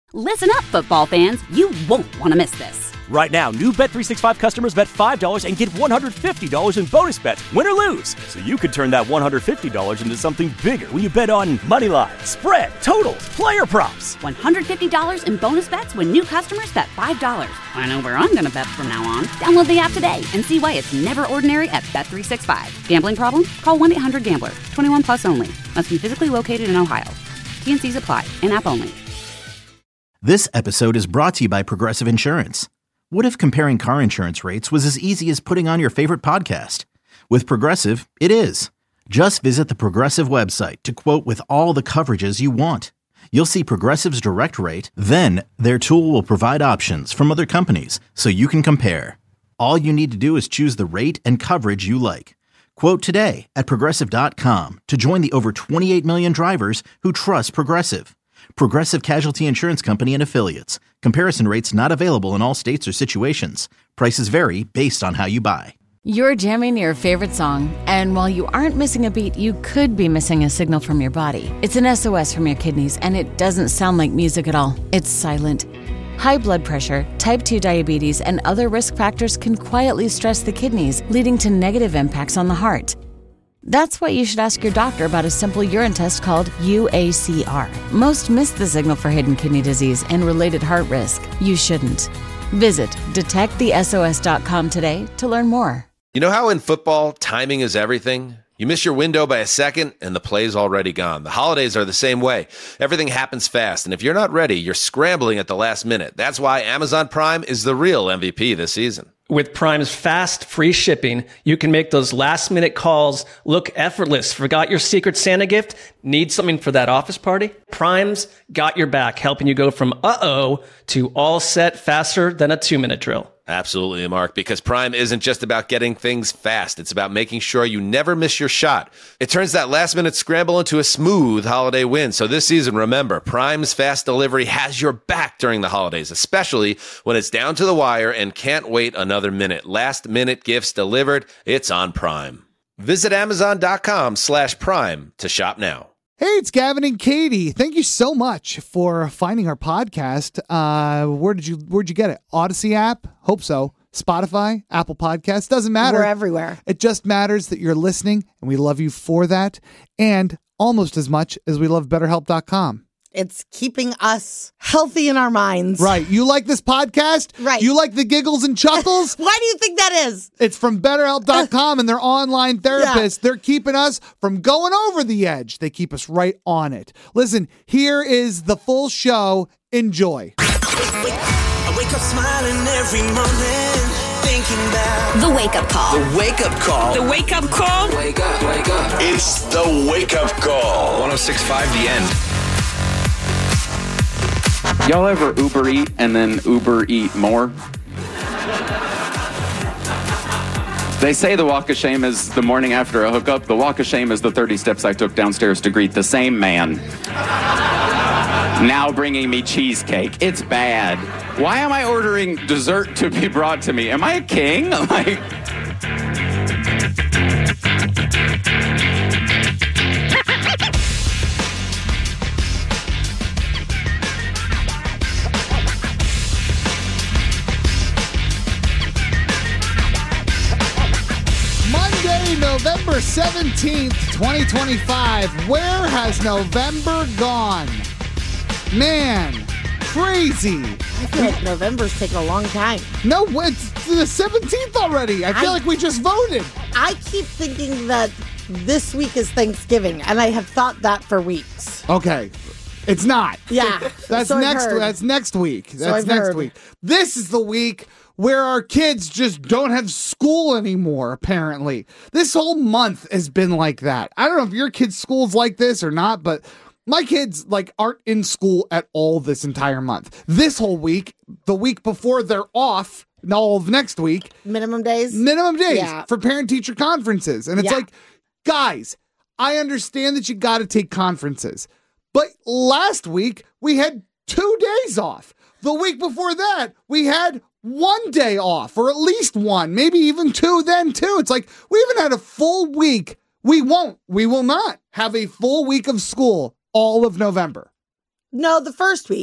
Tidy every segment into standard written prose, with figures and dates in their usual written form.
Listen up, football fans. You won't want to miss this. Right now, new Bet365 customers bet $5 and get $150 in bonus bets, win or lose. So you could turn that $150 into something bigger when you bet on money line, spread, totals, player props. $150 in bonus bets when new customers bet $5. I know where I'm going to bet from now on. Download the app today and see why it's never ordinary at Bet365. Gambling problem? Call 1-800-GAMBLER. 21 plus only. Must be physically located in Ohio. T&Cs apply. In-app only. This episode is brought to you by Progressive Insurance. What if comparing car insurance rates was as easy as putting on your favorite podcast? With Progressive, it is. Just visit the Progressive website to quote with all the coverages you want. You'll see Progressive's direct rate, then their tool will provide options from other companies so you can compare. All you need to do is choose the rate and coverage you like. Quote today at Progressive.com to join the over 28 million drivers who trust Progressive. Progressive Casualty Insurance Company and Affiliates. Comparison rates not available in all states or situations. Prices vary based on how you buy. You're jamming your favorite song, and while you aren't missing a beat, you could be missing a signal from your body. It's an SOS from your kidneys, and it doesn't sound like music at all. It's silent. High blood pressure, type 2 diabetes, and other risk factors can quietly stress the kidneys, leading to negative impacts on the heart. That's why you should ask your doctor about a simple urine test called UACR. Most miss the signal for hidden kidney disease and related heart risk. You shouldn't. Visit detectthesos.com today to learn more. You know how in football, timing is everything? You miss your window by a second, and the play's already gone. The holidays are the same way. Everything happens fast, and if you're not ready, you're scrambling at the last minute. That's why Amazon Prime is the real MVP this season. With Prime's fast, free shipping, you can make those last-minute calls look effortless. Forgot your Secret Santa gift? Need something for that office party? Prime's got your back, helping you go from uh-oh to all set faster than a 2-minute drill. Absolutely, Mark, because Prime isn't just about getting things fast. It's about making sure you never miss your shot. It turns that last-minute scramble into a smooth holiday win. So this season, remember, Prime's fast delivery has your back during the holidays, especially when it's down to the wire and can't wait another minute. Last-minute gifts delivered, it's on Prime. Visit Amazon.com/Prime to shop now. Hey, it's Gavin and Katie. Thank you so much for finding our podcast. Where'd you get it? Odyssey app? Hope so. Spotify, Apple Podcasts, doesn't matter. We're everywhere. It just matters that you're listening, and we love you for that. And almost as much as we love BetterHelp.com. It's keeping us healthy in our minds. Right. You like this podcast? Right. You like the giggles and chuckles? Why do you think that is? It's from BetterHelp.com and their online therapists. Yeah. They're keeping us from going over the edge. They keep us right on it. Listen, here is the full show. Enjoy. I wake up smiling every morning, thinking about The Wake Up Call. The Wake Up Call. The Wake Up Call. Wake up, wake up. It's the Wake Up Call. 106.5 The End. Y'all ever Uber Eat and then Uber Eat more? They say the walk of shame is the morning after a hookup. The walk of shame is the 30 steps I took downstairs to greet the same man. Now bringing me cheesecake. It's bad. Why am I ordering dessert to be brought to me? Am I a king? November 17th, 2025. Where has November gone? Man, crazy. I feel like November's taking a long time. No, it's the 17th already. I feel like we just voted. I keep thinking that this week is Thanksgiving, and I have thought that for weeks. Okay. It's not. Yeah. That's next week. That's next week. This is the week where our kids just don't have school anymore, apparently. This whole month has been like that. I don't know if your kids' school's like this or not, but my kids aren't in school at all this entire month. This whole week, the week before they're off, and all of next week. Minimum days for parent-teacher conferences. And it's like, guys, I understand that you got to take conferences. But last week, we had 2 days off. The week before that, we had 1 day off, or at least one, maybe even two, then two. It's like, we haven't had a full week. We will not have a full week of school all of November. No, the first week.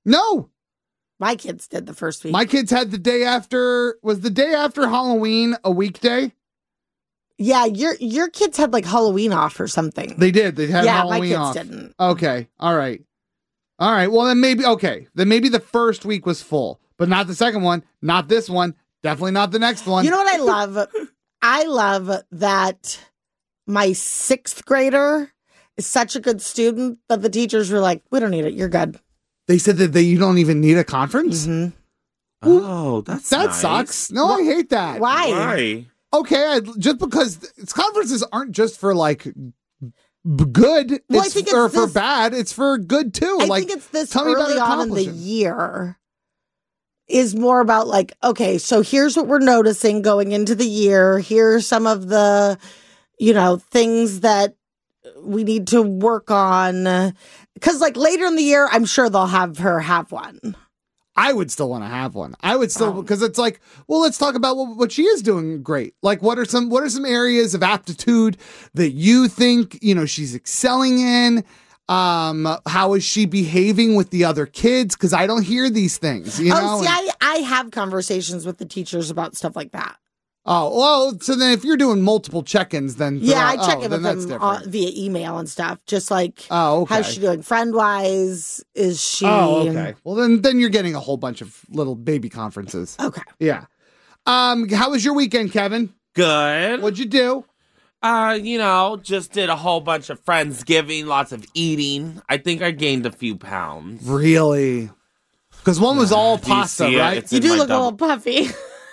No. My kids did the first week. My kids had the day after. Was the day after Halloween a weekday? Yeah, your kids had like Halloween off or something. They did. They had Halloween my off. kids didn't. Okay. All right. Well, then maybe. Okay. Then maybe the first week was full, but not the second one. Not this one. Definitely not the next one. You know what I love? I love that my 6th grader is such a good student that the teachers were like, "We don't need it. You're good." They said that you don't even need a conference. Mm-hmm. Oh, that nice. Sucks. No, I hate that. Why? Okay, just because conferences aren't just for like good, well, I think or for bad. It's for good too. I think it's this early on in the year is more about like, okay, so here's what we're noticing going into the year. Here's some of the, things that we need to work on. Because like later in the year, I'm sure they'll have her have one. I would still want to have one. I would still, because it's like, well, let's talk about what she is doing great. Like, what are some areas of aptitude that you think, she's excelling in? How is she behaving with the other kids? Because I don't hear these things, I have conversations with the teachers about stuff like that. Oh, well, so then if you're doing multiple check-ins, then... I check in with them via email and stuff. Just like, how's she doing friend-wise? Is she... Oh, okay. Well, then you're getting a whole bunch of little baby conferences. Okay. Yeah. How was your weekend, Kevin? Good. What'd you do? Just did a whole bunch of Friendsgiving, lots of eating. I think I gained a few pounds. Really? Because one was all pasta, right? You do look a little puffy.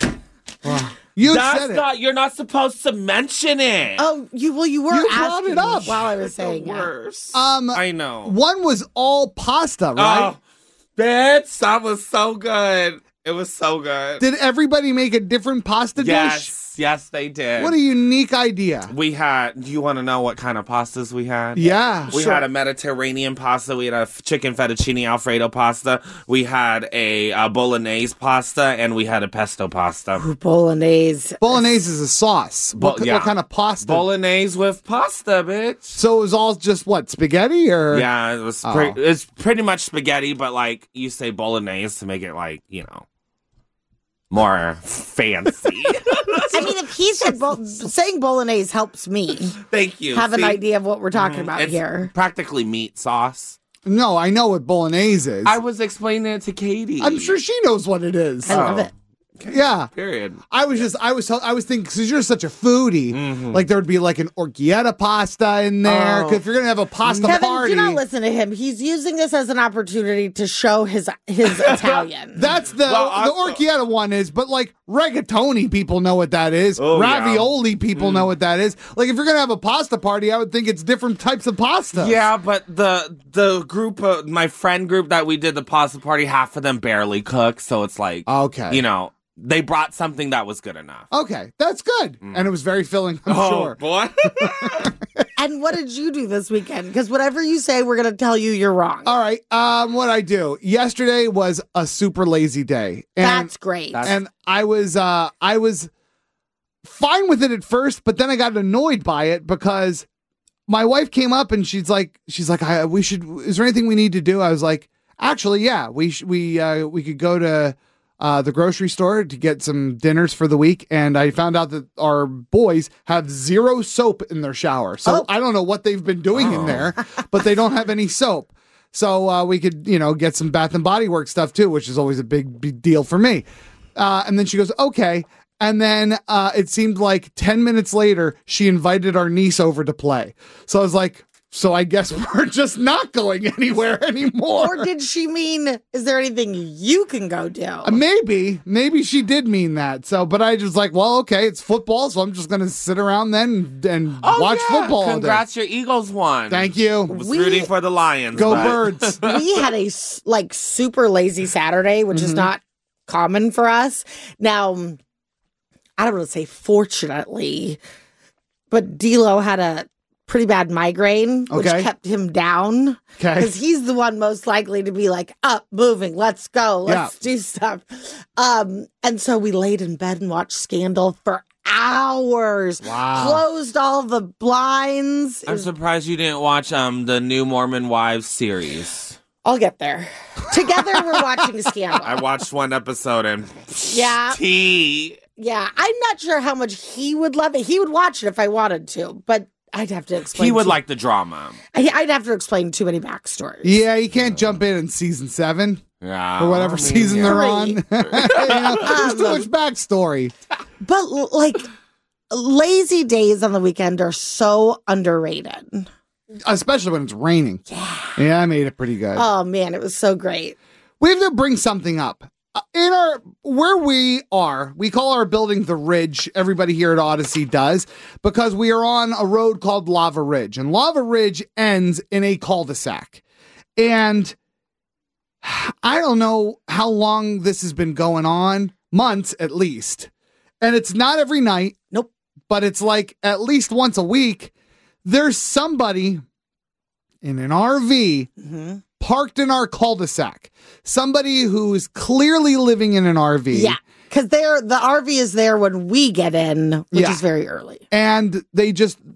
You're not supposed to mention it. Oh, you were you brought it up while I was saying worse. I know. One was all pasta, right? Oh, bitch, that was so good. It was so good. Did everybody make a different pasta dish? Yes, they did. What a unique idea. Do you want to know what kind of pastas we had? Yeah. We had a Mediterranean pasta. We had a chicken fettuccine Alfredo pasta. We had a bolognese pasta, and we had a pesto pasta. Ooh, bolognese. Bolognese is a sauce. What kind of pasta? Bolognese with pasta, bitch. So it was all just what, spaghetti or? Yeah, it was. It's pretty much spaghetti, but like you say bolognese to make it like more fancy. I mean, if he said saying bolognese helps me. Thank you. Have an idea of what we're talking about it's here. Practically meat sauce. No, I know what bolognese is. I was explaining it to Katie. I'm sure she knows what it is. I love it. Okay. Yeah. Period. I was thinking, because you're such a foodie, like there would be like an orchietta pasta in there. If you're going to have a pasta party. Do not listen to him. He's using this as an opportunity to show his Italian. That's the orchietta one is, but like rigatoni people know what that is. Ravioli people know what that is. Like if you're going to have a pasta party, I would think it's different types of pasta. Yeah, but the group, my friend group that we did the pasta party, half of them barely cook. So it's like, they brought something that was good enough. Okay, that's good. And it was very filling, I'm sure. Boy. And what did you do this weekend? Because whatever you say, we're going to tell you you're wrong. All right. What I do. Yesterday was a super lazy day. And, that's great. And I was fine with it at first, but then I got annoyed by it because my wife came up and she's like, is there anything we need to do? I was like, actually, yeah, we could go to the grocery store to get some dinners for the week, and I found out that our boys have 0 soap in their shower. So I don't know what they've been doing in there, but they don't have any soap. So we could, get some Bath and Body Works stuff too, which is always a big deal for me. And then she goes, okay. And then it seemed like 10 minutes later, she invited our niece over to play. So I was like, so I guess we're just not going anywhere anymore. Or did she mean, is there anything you can go do? Maybe she did mean that. So, but I just like, well, okay, it's football, so I'm just going to sit around then and watch football. Congrats, your Eagles won. Thank you. I was rooting for the Lions. Go Birds. We had a super lazy Saturday, which is not common for us. Now, I don't want to say fortunately, but D'Lo had a pretty bad migraine, which kept him down. Because he's the one most likely to be like, up, moving, let's go, let's do stuff. And so we laid in bed and watched Scandal for hours. Wow. Closed all the blinds. I'm surprised you didn't watch the new Mormon Wives series. I'll get there. Together, we're watching Scandal. I watched one episode and yeah. tea. Yeah, I'm not sure how much he would love it. He would watch it if I wanted to, but I'd have to explain. He would like the drama. I'd have to explain too many backstories. Yeah, you can't jump in season 7. Yeah. Or whatever season they're on. There's too much backstory. But, like, lazy days on the weekend are so underrated. Especially when it's raining. Yeah, I made it pretty good. Oh, man, it was so great. We have to bring something up. Where we are, we call our building the Ridge. Everybody here at Odyssey does, because we are on a road called Lava Ridge, and Lava Ridge ends in a cul-de-sac. And I don't know how long this has been going on, months at least. And it's not every night. Nope. But it's like at least once a week, there's somebody in an RV parked in our cul-de-sac. Somebody who is clearly living in an RV. Yeah, because the RV is there when we get in, which is very early. And I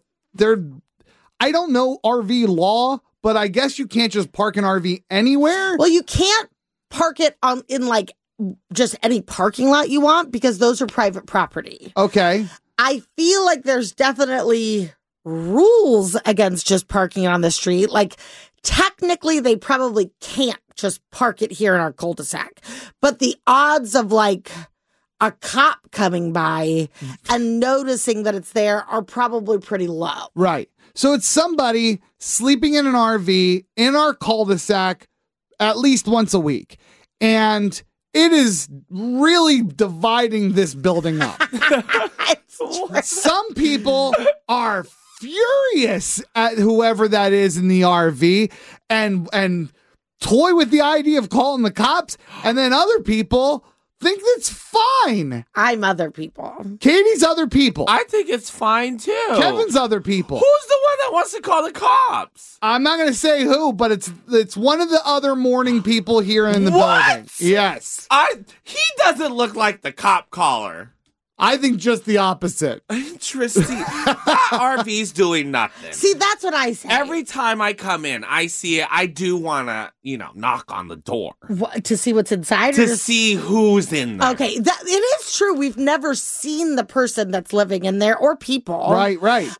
don't know RV law, but I guess you can't just park an RV anywhere. Well, you can't park it in like just any parking lot you want, because those are private property. Okay. I feel like there's definitely rules against just parking on the street. Like, technically, they probably can't just park it here in our cul-de-sac. But the odds of, like, a cop coming by and noticing that it's there are probably pretty low. Right. So it's somebody sleeping in an RV in our cul-de-sac at least once a week. And it is really dividing this building up. Some people are furious at whoever that is in the RV and toy with the idea of calling the cops, and then other people think it's fine. I'm other people. Katie's other people. I think it's fine too. Kevin's other people. Who's the one that wants to call the cops? I'm not going to say who, but it's one of the other morning people here in the building. Yes. He doesn't look like the cop caller. I think just the opposite. Interesting. That RV's doing nothing. See, that's what I say. Every time I come in, I see it. I do want to, knock on the door. To see what's inside? To see who's in there. Okay, it is true. We've never seen the person that's living in there or people. Right.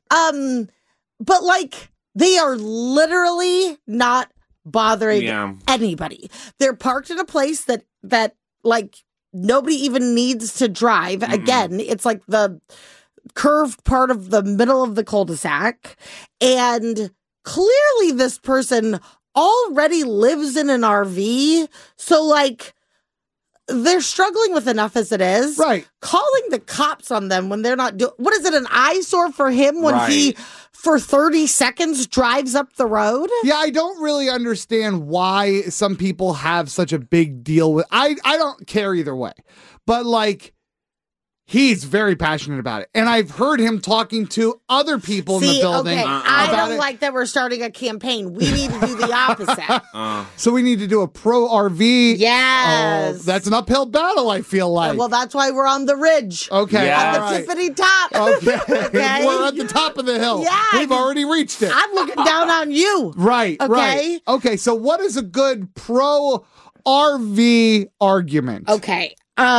But, like, they are literally not bothering anybody. They're parked in a place that like, nobody even needs to drive. Mm-hmm. Again, it's like the curved part of the middle of the cul-de-sac. And clearly this person already lives in an RV. So, like, they're struggling with enough as it is. Right. Calling the cops on them when they're not doing... What is it, an eyesore for him when he, for 30 seconds, drives up the road? Yeah, I don't really understand why some people have such a big deal with... I don't care either way. But, like, he's very passionate about it. And I've heard him talking to other people in the building. Okay. I don't like that we're starting a campaign. We need to do the opposite. So we need to do a pro RV. Yes. That's an uphill battle, I feel like. Well, that's why we're on the ridge. Okay. At the tippity top. Okay. We're at the top of the hill. Yeah. We've already reached it. I'm looking down on you. Right. Okay. Right. Okay. So what is a good pro RV argument? Okay.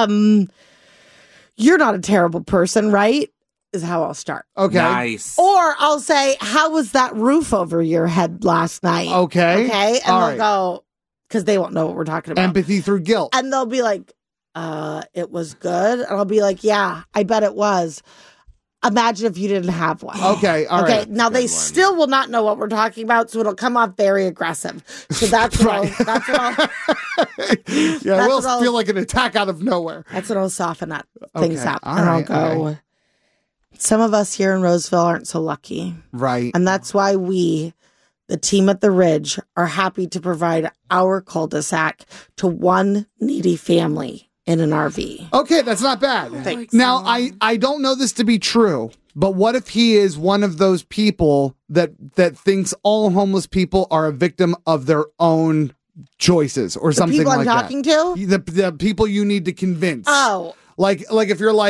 You're not a terrible person, right? Is how I'll start. Okay. Nice. Or I'll say, how was that roof over your head last night? Okay. Okay. And they'll go, because they won't know what we're talking about. Empathy through guilt. And they'll be like, it was good. And I'll be like, yeah, I bet it was. Imagine if you didn't have one. Okay. All right. Now they still will not know what we're talking about, so it'll come off very aggressive. So that's what it will feel like an attack out of nowhere. That's what I'll soften up things up. All and right, I'll go, some of us here in Roseville aren't so lucky. Right. And that's why we, the team at the Ridge, are happy to provide our cul-de-sac to one needy family in an RV. Okay, that's not bad. Now, I don't know this to be true, but what if he is one of those people that thinks all homeless people are a victim of their own choices or something like that? The people I'm talking to? The people you need to convince. Oh. Like if you're like,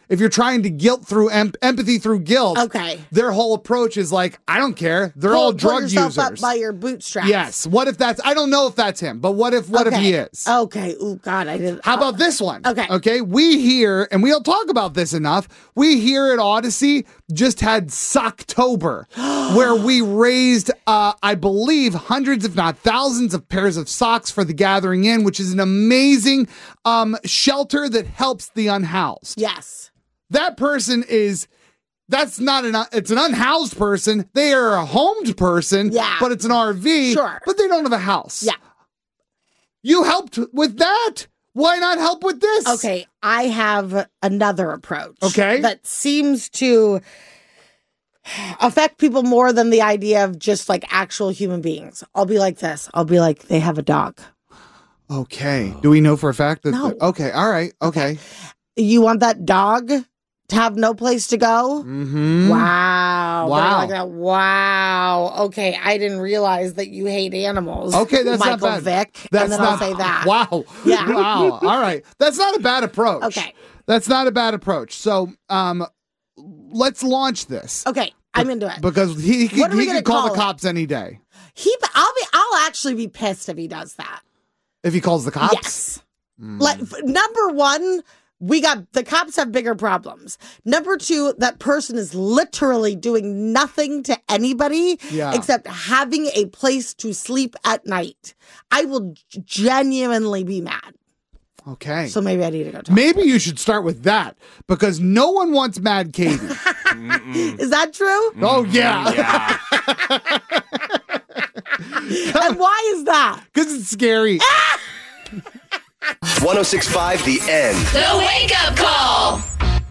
if you're trying to guilt through empathy through guilt, their whole approach is like, I don't care. They're all drug users. Up by your bootstraps. Yes. What if I don't know if that's him, but what if he is? Okay. Oh God, I didn't. How about this one? Okay. We hear, and we don't talk about this enough. We here at Odyssey just had Socktober, where we raised, I believe, hundreds, if not thousands of pairs of socks for the Gathering Inn, which is an amazing shelter that helps the unhoused. Yes. That person it's an unhoused person. They are a homed person, but it's an RV, but they don't have a house. Yeah. You helped with that. Why not help with this? Okay, I have another approach. Okay. That seems to affect people more than the idea of just like actual human beings. I'll be like this. I'll be like, they have a dog. Okay. Do we know for a fact that? No. Okay. All right. Okay. You want that dog to have no place to go? Mm-hmm. Wow. Wow. Like that. Wow. Okay. I didn't realize that you hate animals. Okay. That's Michael not bad. Vick. That's and then not, I'll say that. Wow. Yeah. Wow. All right. That's not a bad approach. Okay. That's not a bad approach. So, let's launch this. Okay. I'm into it. Because he can call the it? cops any day. I'll actually be pissed if he does that. If he calls the cops? Yes. Like, number one, the cops have bigger problems. Number two, that person is literally doing nothing to anybody except having a place to sleep at night. I will genuinely be mad. Okay. So maybe I need to go talk. Maybe you should start with that because no one wants Mad Katie. Is that true? Oh, yeah. And why is that? Because it's scary. 106.5 The End. The Wake Up Call.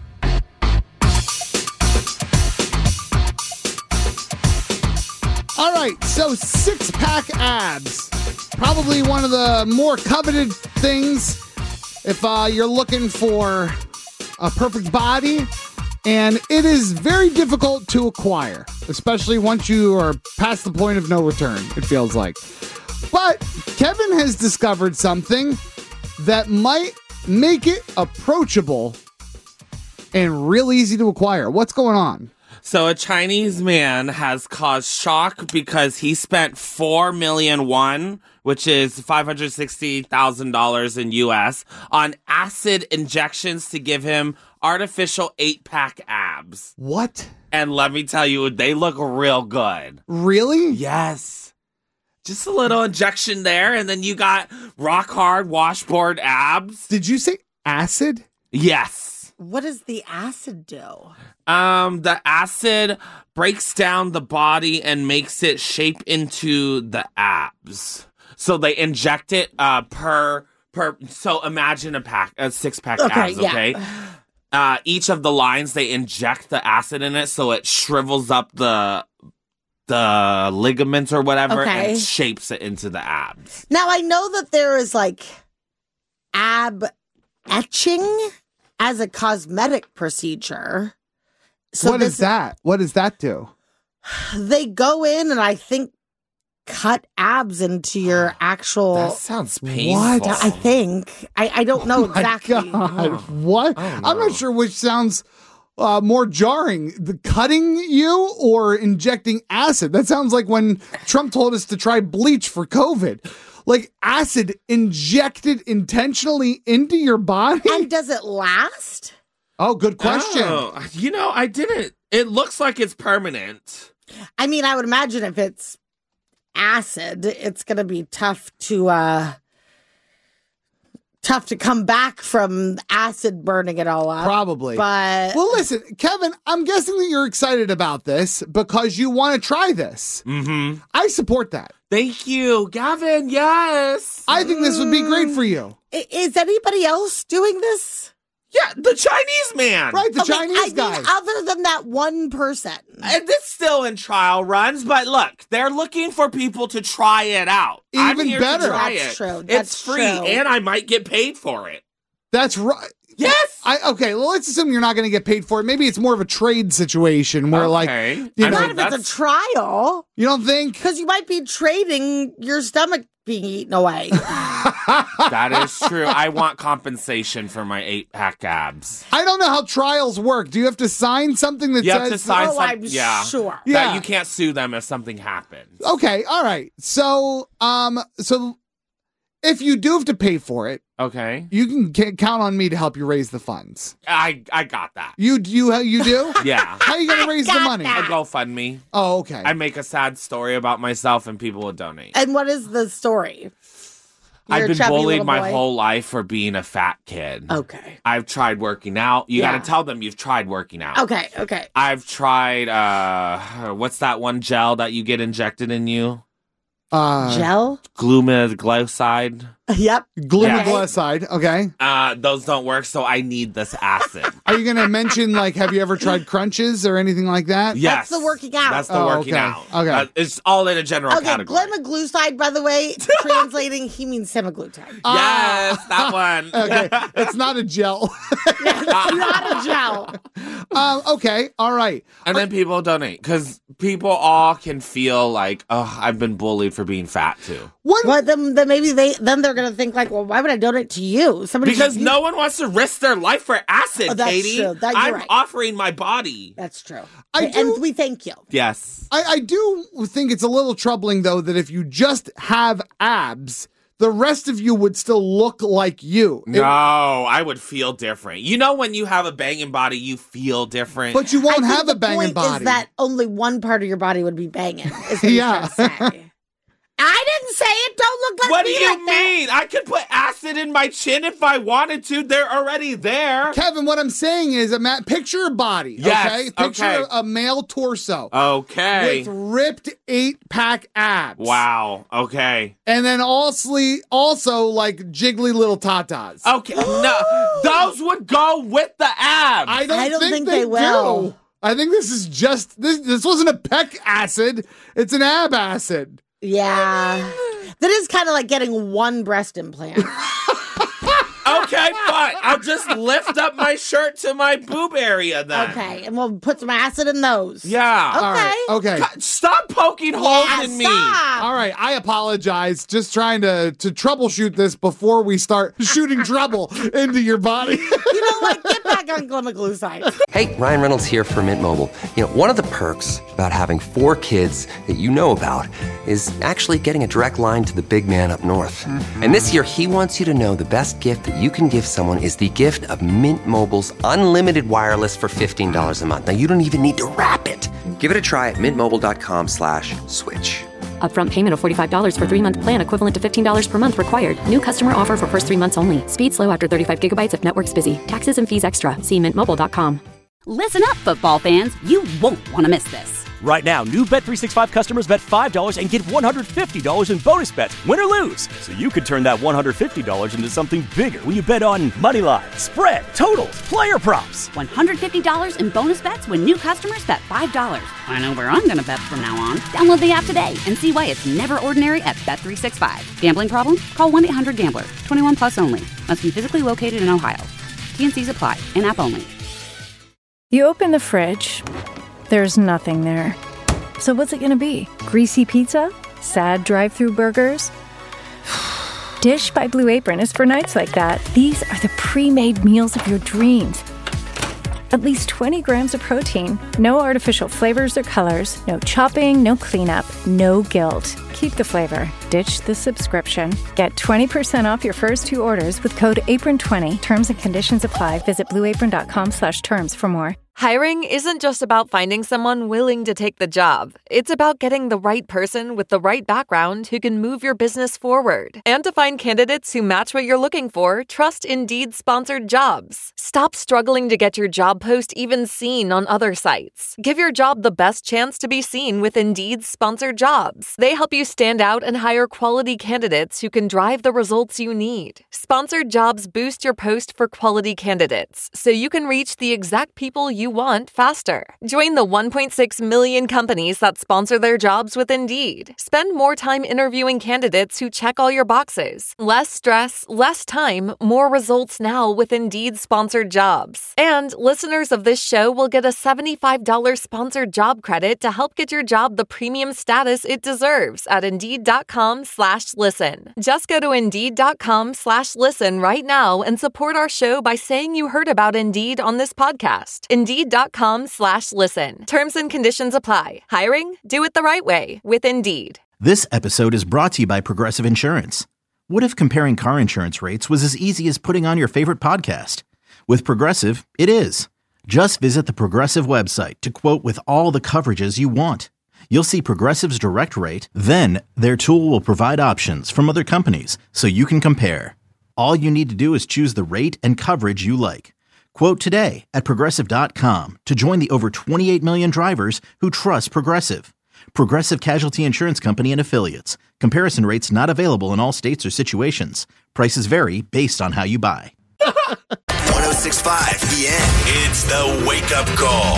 All right, so six-pack abs. Probably one of the more coveted things if you're looking for a perfect body. And it is very difficult to acquire, especially once you are past the point of no return, it feels like. But Kevin has discovered something that might make it approachable and real easy to acquire. What's going on? So a Chinese man has caused shock because he spent 4 million won, which is $560,000 in US, on acid injections to give him artificial 8-pack abs. What? And let me tell you, they look real good. Really? Yes. Just a little injection there, and then you got rock hard washboard abs. Did you say acid? Yes. What does the acid do? The acid breaks down the body and makes it shape into the abs. So they inject it per. So imagine a 6-pack abs, okay? Each of the lines, they inject the acid in it so it shrivels up the ligaments or whatever and shapes it into the abs. Now, I know that there is like ab etching as a cosmetic procedure. So what is that? What does that do? They go in and I think cut abs into your actual. That sounds painful. What? I think. I don't know exactly. God. What? Oh, no. I'm not sure which sounds more jarring, the cutting you or injecting acid. That sounds like when Trump told us to try bleach for COVID. Like acid injected intentionally into your body? And does it last? Oh, good question. Oh, I didn't. It looks like it's permanent. I mean, I would imagine if it's acid, it's going to be tough to come back from acid burning it all up. Probably. But well, listen, Kevin, I'm guessing that you're excited about this because you want to try this. Mm-hmm. I support that. Thank you, Gavin. Yes. I think this would be great for you. Is anybody else doing this? Yeah, the Chinese man. Right, the Chinese guy. Mean, other than that one person. And it's still in trial runs, but look, they're looking for people to try it out. Even I'm here better. To try That's it. true. It's free, and I might get paid for it. That's right. Yes. Okay, well, let's assume you're not going to get paid for it. Maybe it's more of a trade situation where, not if it's a trial. You don't think? Because you might be trading your stomach being eaten away. That is true. I want compensation for my 8-pack abs. I don't know how trials work. Do you have to sign something that You says... have to sign something. I'm sure. That you can't sue them if something happens. Okay, all right. So if you do have to pay for it, okay, you can count on me to help you raise the funds. I got that. You do? Yeah. How are you going to raise the money? A GoFundMe. Oh, okay. I make a sad story about myself and people will donate. And what is the story? I've been bullied my whole life for being a fat kid. Okay. I've tried working out. You got to tell them you've tried working out. Okay. I've tried, what's that one gel that you get injected in you? Gel? Glumaglycide. Yep. Glumaglycide. Okay. Those don't work, so I need this acid. Are you going to mention, have you ever tried crunches or anything like that? Yes. That's the working out. That's the working out. Okay. It's all in a general category. Glumaglycide, by the way, translating, he means semaglutide. Yes, that one. Okay. It's not a gel. It's not a gel. Okay. All right. And then people donate because people all can feel like, oh, I've been bullied for being fat too. Then maybe they're going to think well, why would I donate to you? Because no one wants to risk their life for acid, that's Katie. True. I'm right. offering my body. That's true. And we thank you. Yes. I do think it's a little troubling, though, that if you just have abs, the rest of you would still look like you. No, I would feel different. You know, when you have a banging body, you feel different. But you won't have a banging body. Is that only one part of your body would be banging? Is what you're trying to say. I didn't say it. Don't look like what me do you like mean? That. I could put acid in my chin if I wanted to. They're already there. Kevin, what I'm saying is, picture a body, yes, okay? Picture a male torso. Okay. With ripped 8-pack abs. Wow. Okay. And then also jiggly little tatas. Okay. No, those would go with the abs. I don't think they will. I think this is just, this wasn't a peck acid. It's an ab acid. Yeah. That is kind of like getting one breast implant. Okay, fine. I'll just lift up my shirt to my boob area then. Okay, and we'll put some acid in those. Yeah. Okay. All right, okay. Stop poking holes in me. All right, I apologize. Just trying to troubleshoot this before we start shooting trouble into your body. You know what? Get back on Glumaglycide. Hey, Ryan Reynolds here from Mint Mobile. You know, one of the perks about having 4 kids that you know about is actually getting a direct line to the big man up north. Mm-hmm. And this year, he wants you to know the best gift that you can give someone is the gift of Mint Mobile's unlimited wireless for $15 a month. Now, you don't even need to wrap it. Give it a try at mintmobile.com/switch. Upfront payment of $45 for 3-month plan equivalent to $15 per month required. New customer offer for first 3 months only. Speed slow after 35 gigabytes if network's busy. Taxes and fees extra. See mintmobile.com. Listen up, football fans. You won't want to miss this. Right now, new Bet365 customers bet $5 and get $150 in bonus bets, win or lose. So you could turn that $150 into something bigger when you bet on Moneyline, spread, totals, player props. $150 in bonus bets when new customers bet $5. I know where I'm going to bet from now on. Download the app today and see why it's never ordinary at Bet365. Gambling problem? Call 1-800-GAMBLER. 21 plus only. Must be physically located in Ohio. T&Cs apply. In-app only. You open the fridge. There's nothing there. So what's it going to be? Greasy pizza? Sad drive-thru burgers? Dish by Blue Apron is for nights like that. These are the pre-made meals of your dreams. At least 20 grams of protein, no artificial flavors or colors, no chopping, no cleanup, no guilt. Keep the flavor. Ditch the subscription. Get 20% off your first 2 orders with code APRON20. Terms and conditions apply. Visit blueapron.com/terms for more. Hiring isn't just about finding someone willing to take the job. It's about getting the right person with the right background who can move your business forward. And to find candidates who match what you're looking for, trust Indeed sponsored jobs. Stop struggling to get your job post even seen on other sites. Give your job the best chance to be seen with Indeed sponsored jobs. They help you stand out and hire quality candidates who can drive the results you need. Sponsored jobs boost your post for quality candidates, so you can reach the exact people you want faster. Join the 1.6 million companies that sponsor their jobs with Indeed. Spend more time interviewing candidates who check all your boxes. Less stress, less time, more results now with Indeed sponsored jobs. And listeners of this show will get a $75 sponsored job credit to help get your job the premium status it deserves at Indeed.com/listen. Just go to Indeed.com/listen right now and support our show by saying you heard about Indeed on this podcast. Indeed.com/listen. Terms and conditions apply. Hiring? Do it the right way with Indeed. This episode is brought to you by Progressive Insurance. What if comparing car insurance rates was as easy as putting on your favorite podcast? With Progressive, it is. Just visit the Progressive website to quote with all the coverages you want. You'll see Progressive's direct rate, then their tool will provide options from other companies so you can compare. All you need to do is choose the rate and coverage you like. Quote today at Progressive.com to join the over 28 million drivers who trust Progressive. Progressive Casualty Insurance Company and Affiliates. Comparison rates not available in all states or situations. Prices vary based on how you buy. 106.5 The End. It's the wake-up call.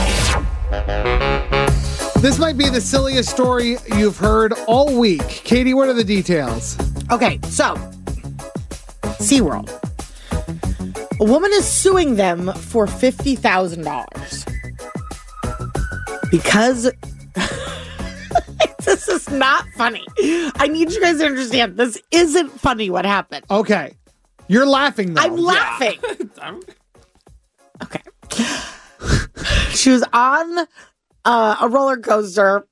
This might be the silliest story you've heard all week. Katie, what are the details? Okay, so SeaWorld. A woman is suing them for $50,000 because this is not funny. I need you guys to understand this isn't funny what happened. Okay. You're laughing, though. I'm laughing. Okay. She was on a roller coaster.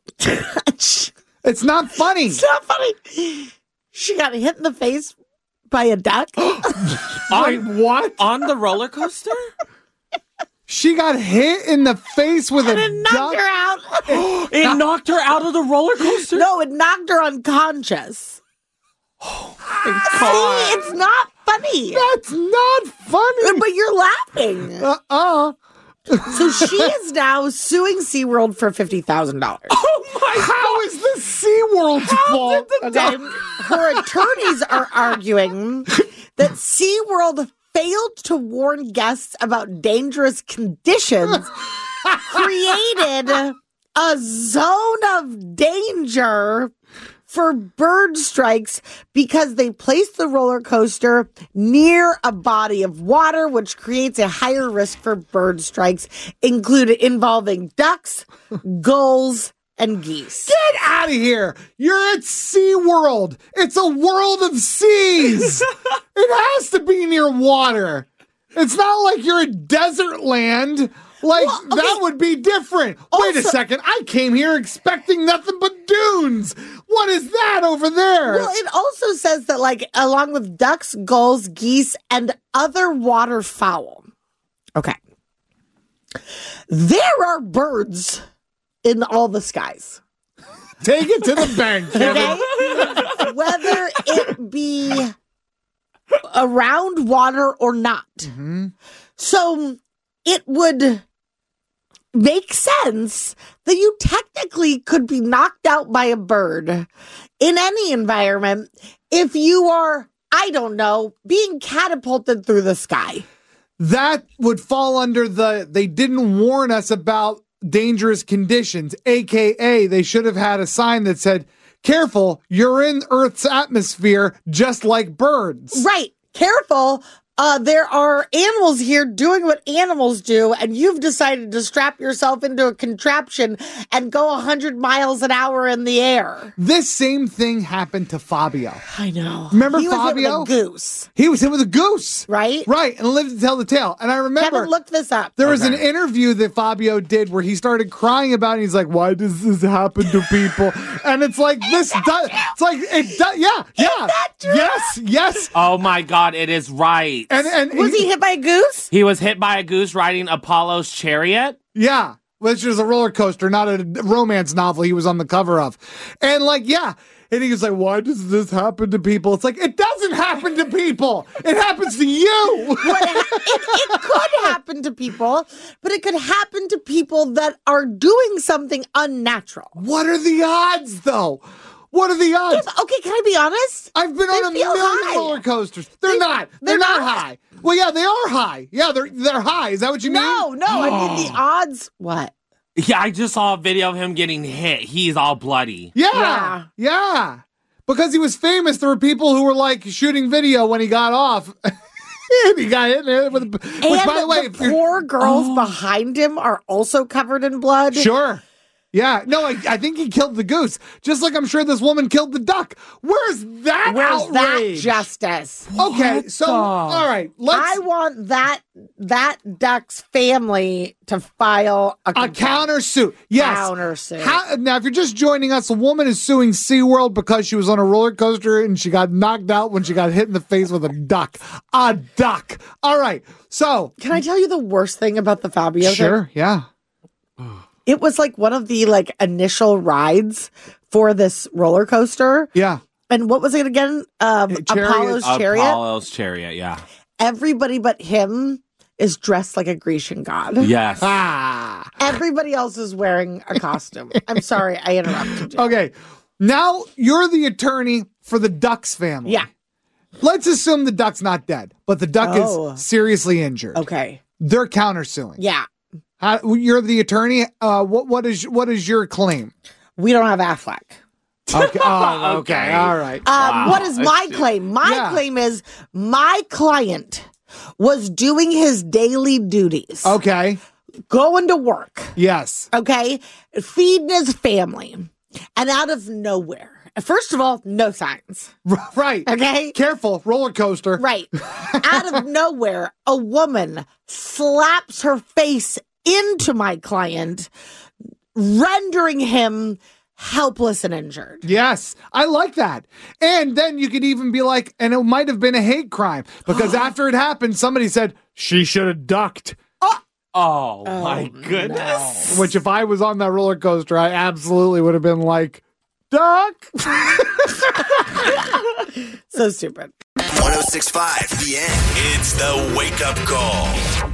It's not funny. It's not funny. She got hit in the face by a duck. What? On the roller coaster? She got hit in the face with a duck? It knocked her out. It knocked her out of the roller coaster? No, it knocked her unconscious. Oh, see, it's not funny. That's not funny. But you're laughing. So she is now suing SeaWorld for $50,000. Oh my God. How is this SeaWorld's fault? Okay. Her attorneys are arguing that SeaWorld failed to warn guests about dangerous conditions, created a zone of danger for bird strikes because they placed the roller coaster near a body of water, which creates a higher risk for bird strikes, involving ducks, gulls, and geese. Get out of here. You're at SeaWorld. It's a world of seas. It has to be near water. It's not like you're at desert land. That would be different. Wait a second. I came here expecting nothing but dunes. What is that over there? Well, it also says that, along with ducks, gulls, geese, and other waterfowl. Okay. There are birds in all the skies. Take it to the bank, Kevin. Okay? Whether it be around water or not. Mm-hmm. So it would make sense that you technically could be knocked out by a bird in any environment if you are, I don't know, being catapulted through the sky. That would fall under they didn't warn us about dangerous conditions, AKA they should have had a sign that said, careful, you're in Earth's atmosphere just like birds. Right. Careful. There are animals here doing what animals do, and you've decided to strap yourself into a contraption and go 100 miles an hour in the air. This same thing happened to Fabio. I know. Remember he Fabio? Was hit with a goose. He was hit with a goose. Right? Right, and lived to tell the tale. And I remember... Kevin, look this up. There was an interview that Fabio did where he started crying about it. He's like, why does this happen to people? And it's like, this does... It's like, it does... Yeah. Is that true? Yes. Oh my God, it is right. And was he hit by a goose? He was hit by a goose riding Apollo's chariot? Yeah, which is a roller coaster, not a romance novel he was on the cover of. And and he was like, why does this happen to people? It's like, it doesn't happen to people. It happens to you. It could happen to people, but it could happen to people that are doing something unnatural. What are the odds, though? What are the odds? Okay, can I be honest? I've been on a million roller coasters. They're not high. Well, yeah, they are high. Yeah, they're high. Is that what you mean? No, I mean the odds. What? Yeah, I just saw a video of him getting hit. He's all bloody. Yeah. Because he was famous, there were people who were like shooting video when he got off. And he got hit with which, by the way, the poor girls behind him are also covered in blood. Sure. Yeah. No, I think he killed the goose. Just like I'm sure this woman killed the duck. Where's that outrage? That justice? Okay, all right. I want that duck's family to file a countersuit. Yes. Countersuit. Now, if you're just joining us, a woman is suing SeaWorld because she was on a roller coaster and she got knocked out when she got hit in the face with a duck. A duck. All right. So. Can I tell you the worst thing about the Fabio thing? Sure, yeah. It was like one of the initial rides for this roller coaster. Yeah. And what was it again? Apollo's Chariot? Apollo's Chariot, yeah. Everybody but him is dressed like a Grecian god. Yes. Everybody else is wearing a costume. I'm sorry, I interrupted you. Okay. Now you're the attorney for the Duck's family. Yeah. Let's assume the duck's not dead, but the duck is seriously injured. Okay. They're countersuing. Yeah. You're the attorney. What is your claim? We don't have Affleck. Okay. Oh, okay. All right. What is my claim? My claim is my client was doing his daily duties. Okay. Going to work. Yes. Okay. Feeding his family. And out of nowhere. First of all, no signs. Right. Okay. Careful. Roller coaster. Right. Out of nowhere, a woman slaps her face into my client, rendering him helpless and injured. Yes, I like that. And then you could even be like, and it might have been a hate crime because after it happened, somebody said she should have ducked. Oh my goodness. No. Which if I was on that roller coaster, I absolutely would have been like, duck. So stupid. 106.5 The End. It's the Wake Up Call.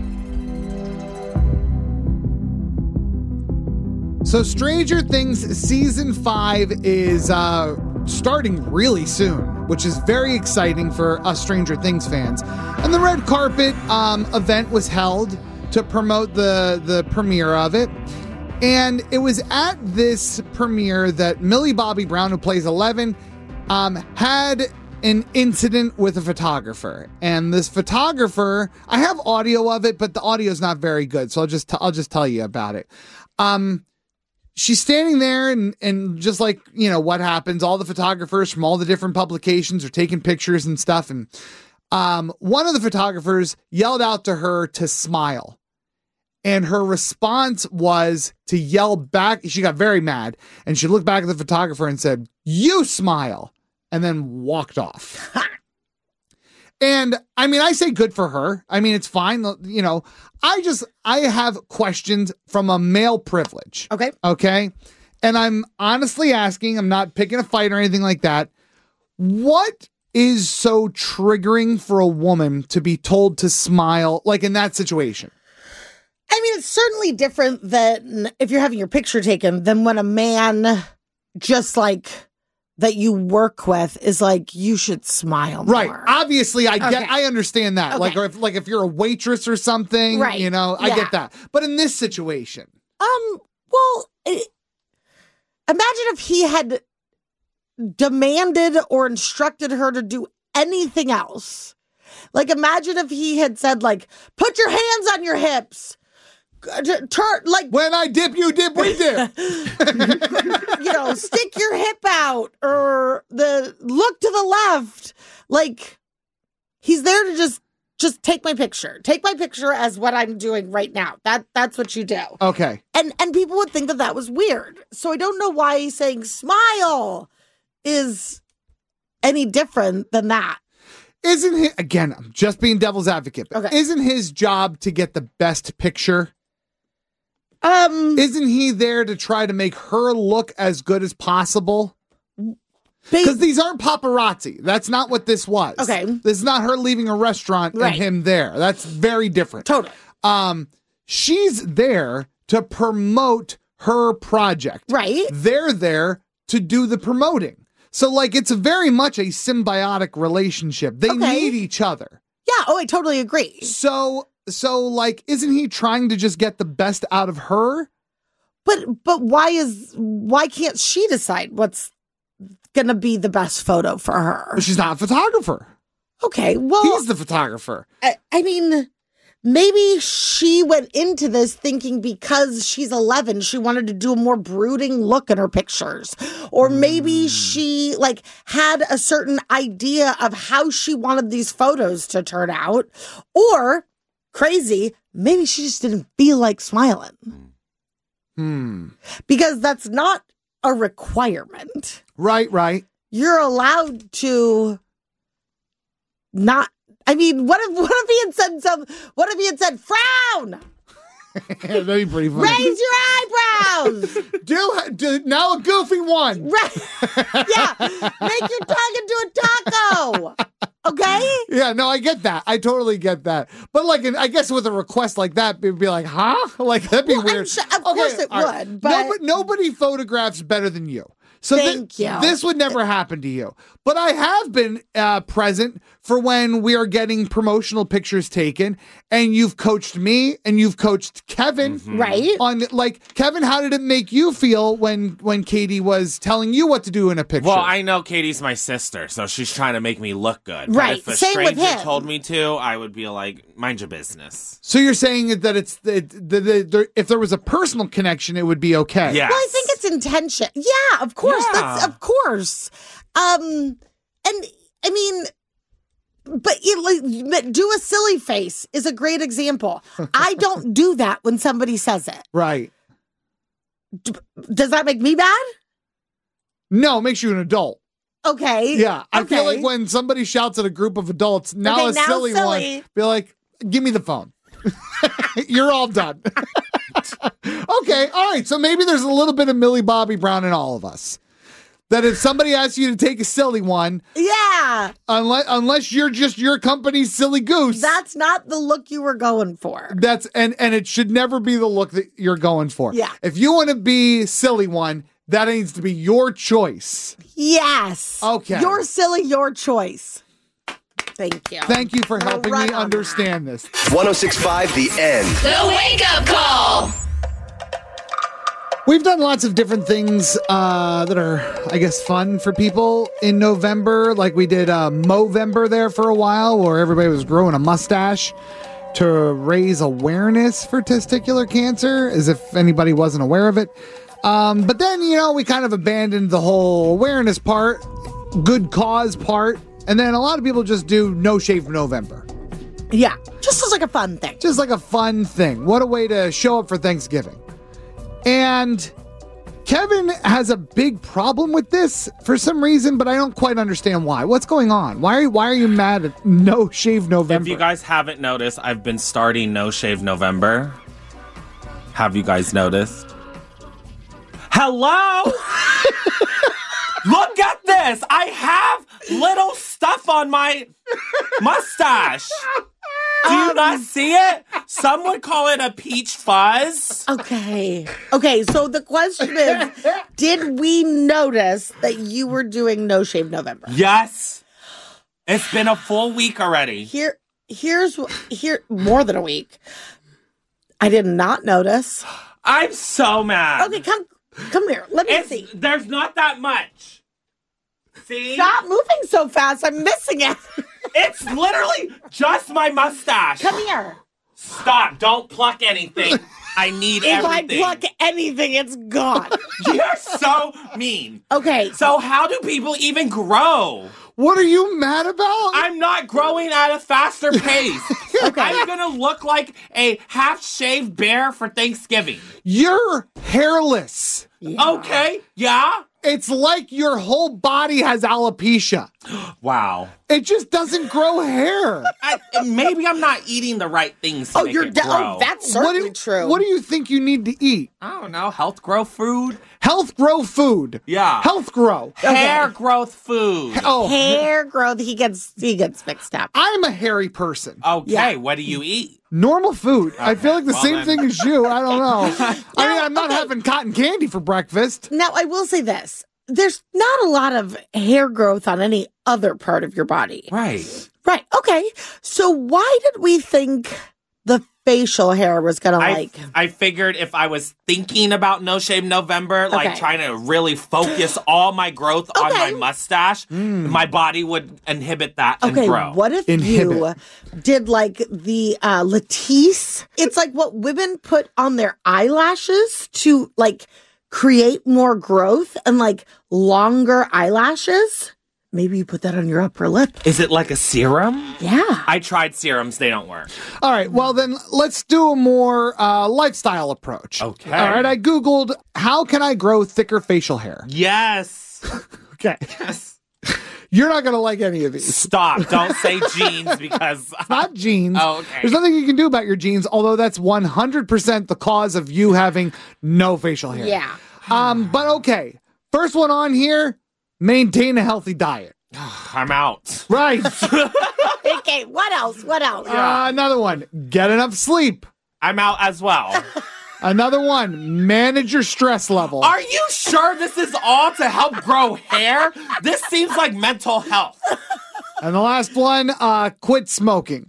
So Stranger Things Season 5 is starting really soon, which is very exciting for us Stranger Things fans. And the red carpet event was held to promote the premiere of it. And it was at this premiere that Millie Bobby Brown, who plays 11, had an incident with a photographer. And this photographer, I have audio of it, but the audio is not very good. So I'll just tell you about it. She's standing there and just like, what happens, all the photographers from all the different publications are taking pictures and stuff. And one of the photographers yelled out to her to smile. And her response was to yell back. She got very mad and she looked back at the photographer and said, "You smile," and then walked off. And I mean, I say good for her. I mean, it's fine. I have questions from a male privilege. Okay. Okay. And I'm honestly asking, I'm not picking a fight or anything like that. What is so triggering for a woman to be told to smile, like in that situation? I mean, it's certainly different than if you're having your picture taken than when a man just like that you work with is like, you should smile more. Right. Obviously, I understand that. Okay. Like if you're a waitress or something, right. I get that. But in this situation. Well, imagine if he had demanded or instructed her to do anything else. Like, imagine if he had said, like, put your hands on your hips. Turn, like, when I dip, you dip, we dip. Stick your hip out or look to the left. Like, he's there to just take my picture. Take my picture as what I'm doing right now. That's what you do. Okay. And people would think that was weird. So I don't know why he's saying smile is any different than that. Isn't he, again, I'm just being devil's advocate, but isn't his job to get the best picture? Isn't he there to try to make her look as good as possible? Because these aren't paparazzi. That's not what this was. Okay. This is not her leaving a restaurant and him there. That's very different. Totally. She's there to promote her project. Right. They're there to do the promoting. So, like, it's very much a symbiotic relationship. They need each other. Yeah. Oh, I totally agree. So, like, isn't he trying to just get the best out of her? But why can't she decide what's going to be the best photo for her? Well, she's not a photographer. Okay, well, he's the photographer. I mean, maybe she went into this thinking because she's 11, she wanted to do a more brooding look in her pictures. Or maybe she like had a certain idea of how she wanted these photos to turn out. Or crazy, maybe she just didn't feel like smiling. Because that's not a requirement. Right. You're allowed to not. I mean, what if he had said frown? That'd be pretty funny. Raise your eyebrows. do now a goofy one. Right. Yeah. Make your tongue into a taco. Okay? Yeah, no, I get that. I totally get that. But like, I guess with a request like that, it'd be like, huh? Like, that'd be weird. Of course it would. But nobody photographs better than you. So Thank you. This would never happen to you. But I have been present for when we are getting promotional pictures taken, and you've coached me and you've coached Kevin. Right. On like, Kevin, how did it make you feel when Katie was telling you what to do in a picture? Well, I know Katie's my sister, so she's trying to make me look good. Right. But if a Same with stranger him. told me to, I would be like, mind your business. So you're saying that it's if there was a personal connection, it would be okay. Yes. Well, I think it's intention. Yeah, of course. Yeah. That's of course. And I mean, but do a silly face is a great example. I don't do that when somebody says it. Right. Does that make me bad? No, it makes you an adult. Okay. Yeah. I feel Okay. like when somebody shouts at a group of adults, now Okay, a now silly silly. one, be like, give me the phone. You're all done. Okay. All right. So maybe there's a little bit of Millie Bobby Brown in all of us. That if somebody asks you to take a silly one, Yeah. unless you're just your company's silly goose, That's not the look you were going for. that's and it should never be the look that you're going for. Yeah. If you want to be silly one, that needs to be your choice. Yes. Okay. You're silly, your choice. Thank you. Thank you for helping right me on understand this. 1065 The End. The Wake Up Call. We've done lots of different things that are, I guess, fun for people in November. Like we did Movember there for a while where everybody was growing a mustache to raise awareness for testicular cancer, as if anybody wasn't aware of it. But then, we kind of abandoned the whole awareness part, good cause part, and then a lot of people just do No Shave November. Yeah. Just as like a fun thing. Just like a fun thing. What a way to show up for Thanksgiving. And Kevin has a big problem with this for some reason, but I don't quite understand why. What's going on? Why are you mad at No Shave November? If you guys haven't noticed, I've been starting No Shave November. Have you guys noticed? Hello? Look at this! I have little stuff on my mustache. Do you not see it? Some would call it a peach fuzz. Okay, so the question is, did we notice that you were doing No Shave November? Yes. It's been a full week already. Here's more than a week. I did not notice. I'm so mad. Okay, come here. Let me see. There's not that much. See? Stop moving so fast. I'm missing it. It's literally just my mustache. Come here. Stop. Don't pluck anything. I need everything. If I pluck anything, it's gone. You're so mean. Okay. So how do people even grow? What are you mad about? I'm not growing at a faster pace. Okay. I'm going to look like a half-shaved bear for Thanksgiving. You're hairless. Yeah. Okay. Yeah? It's like your whole body has alopecia. Wow. It just doesn't grow hair. Maybe I'm not eating the right things to make it grow. That's certainly true. What do you think you need to eat? I don't know. Health grow food? Health grow food. Yeah. Health grow. Hair growth food. Oh, hair growth? He gets mixed up. I'm a hairy person. Okay. Yeah. What do you eat? Normal food. I feel like the well same then. thing as you. I don't know. I'm not having cotton candy for breakfast. Now, I will say this. there's not a lot of hair growth on any other part of your body. Right. Right. Okay. So why did we think the facial hair was going to I figured if I was thinking about No Shave November, like trying to really focus all my growth on my mustache, my body would inhibit that and grow. What if you did like the Latisse? It's like what women put on their eyelashes to like create more growth and like longer eyelashes. Maybe you put that on your upper lip. Is it like a serum? Yeah. I tried serums. They don't work. All right. Well, then let's do a more lifestyle approach. Okay. All right. I Googled, how can I grow thicker facial hair? Yes. Okay. Yes. You're not going to like any of these. Stop. Don't say jeans because... It's not genes. Oh, okay. There's nothing you can do about your genes, although that's 100% the cause of you having no facial hair. Yeah. But okay. First one on here, maintain a healthy diet. I'm out. Right. Okay, what else? What else? Another one, get enough sleep. I'm out as well. Another one, manage your stress level. Are you sure this is all to help grow hair? This seems like mental health. And the last one, quit smoking.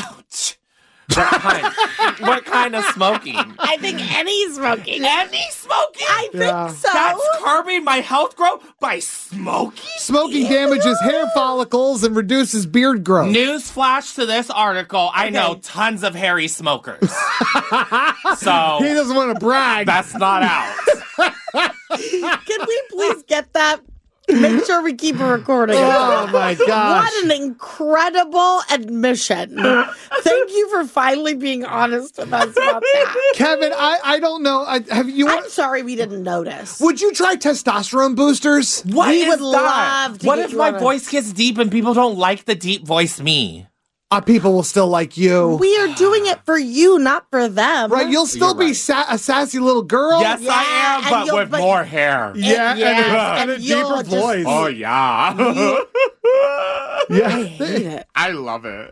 What kind of smoking? I think any smoking. Any smoking? I think so. That's curbing my health growth by smoking? Smoking damages hair follicles and reduces beard growth. Newsflash to this article, I know tons of hairy smokers. So he doesn't want to brag. That's not out. Can we please get that? Make sure we keep a recording. Oh my gosh. What an incredible admission. Thank you for finally being honest with us about that. Kevin, I don't know. I'm sorry we didn't notice. Would you try testosterone boosters? What We is would that? love to What get if you my on a- voice gets deep and people don't like the deep voice me? People will still like you. We are doing it for you, not for them. Right, you'll still be a sassy little girl. Yes, I am, but with more hair. Yeah, and and a you'll deeper just- voice. Oh, yeah. Yeah. I hate it. I love it.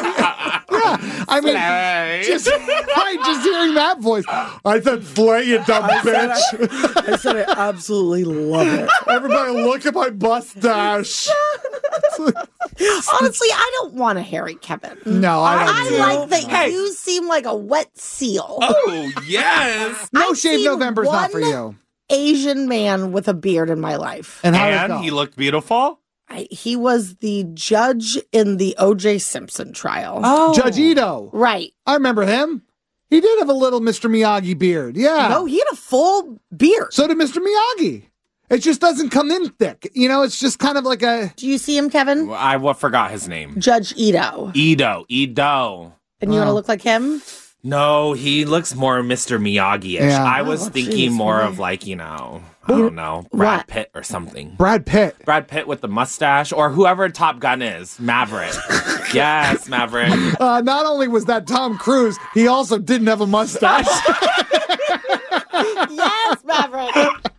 I mean, just hearing that voice. I said, slay, you dumb bitch. I said I absolutely love it. Everybody look at my mustache. Honestly, I don't want a hairy Kevin. No, I don't. I like that you seem like a wet seal. Oh, yes. No I've Shave seen November's not for one you. Asian man with a beard in my life. And how did it And go? he looked beautiful? He was the judge in the O.J. Simpson trial. Oh. Judge Ito. Right. I remember him. He did have a little Mr. Miyagi beard. Yeah. No, he had a full beard. So did Mr. Miyagi. It just doesn't come in thick. You know, it's just kind of like a... Do you see him, Kevin? I forgot his name. Judge Ito. Ito. And you want to look like him? No, he looks more Mr. Miyagi-ish. Yeah. I was thinking more of like, I don't know, Brad What? Pitt or something. Brad Pitt. Brad Pitt with the mustache, or whoever Top Gun is. Maverick. Yes, Maverick. Not only was that Tom Cruise, he also didn't have a mustache. Yes, Maverick.